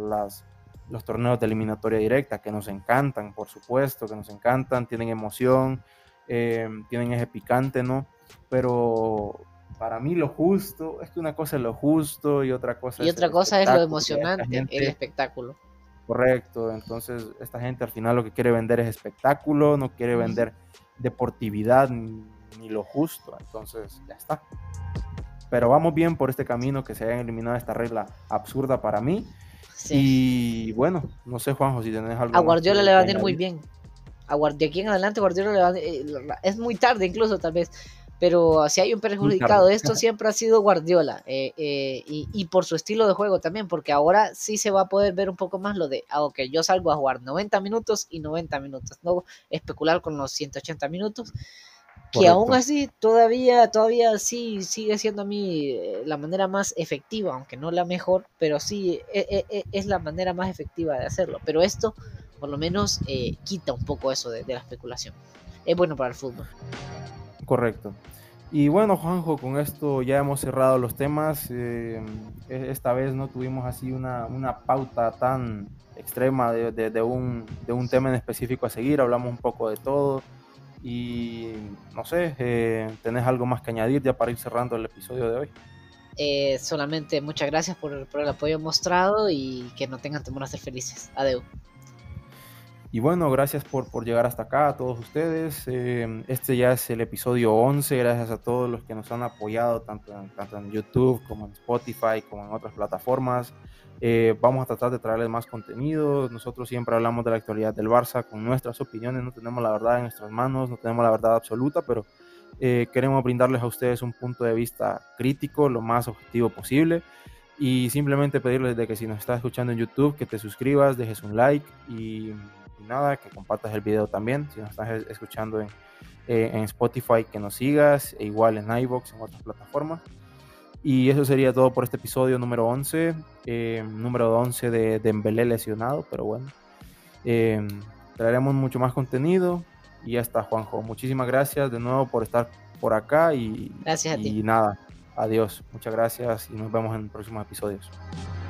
los torneos de eliminatoria directa, que nos encantan, por supuesto, que nos encantan, tienen emoción, tienen ese picante, ¿no? Pero para mí lo justo, es que una cosa es lo justo y otra cosa
Y
es
otra
el
cosa es lo
espectáculo. Esta
emocionante, el
gente,
espectáculo.
correcto, entonces esta gente al final lo que quiere vender es espectáculo, no quiere vender deportividad ni lo justo, entonces ya está. Pero vamos bien por este camino, que se hayan eliminado esta regla absurda para mí.
Sí.
Y bueno, no sé, Juanjo, si tenés algo
A
más
Guardiola le va a
que
ir muy
añadir.
bien. De aquí en adelante Guardiola le va es muy tarde incluso tal vez, pero si hay un
Muy
perjudicado
tarde.
de esto siempre ha sido Guardiola y por su estilo de juego también, porque ahora sí se va a poder ver un poco más lo de, ok, yo salgo a jugar 90 minutos y 90 minutos, no especular con los 180 minutos, que aún
Correcto.
así todavía sí sigue siendo a mí la manera más efectiva, aunque no la mejor, pero sí es la manera más efectiva de hacerlo. Pero esto por lo menos quita un poco eso de la especulación. Es bueno para el fútbol.
Correcto. Y bueno, Juanjo, con esto ya hemos cerrado los temas. Esta vez no tuvimos así una pauta tan extrema de un tema en específico a seguir. Hablamos un poco de todo. Y no sé, ¿tenés algo más que añadir ya para ir cerrando el episodio de hoy?
Solamente muchas gracias por el apoyo mostrado y que no tengan temor a ser felices. Adeu.
Y bueno, gracias por llegar hasta acá a todos ustedes. Este ya es el episodio 11. Gracias a todos los que nos han apoyado, tanto en YouTube como en Spotify, como en otras plataformas. Vamos a tratar de traerles más contenido. Nosotros siempre hablamos de la actualidad del Barça con nuestras opiniones. No tenemos la verdad en nuestras manos, no tenemos la verdad absoluta, pero queremos brindarles a ustedes un punto de vista crítico, lo más objetivo posible. Y simplemente pedirles de que si nos estás escuchando en YouTube, que te suscribas, dejes un like y nada, que compartas el video también. Si nos estás escuchando en Spotify, que nos sigas, e igual en iVoox, en otras plataformas. Y eso sería todo por este episodio número 11, número 11 de Dembélé lesionado, pero bueno, traeremos mucho más contenido y ya está, Juanjo. Muchísimas gracias de nuevo por estar por acá
Gracias a ti.
y nada, adiós, muchas gracias y nos vemos en próximos episodios.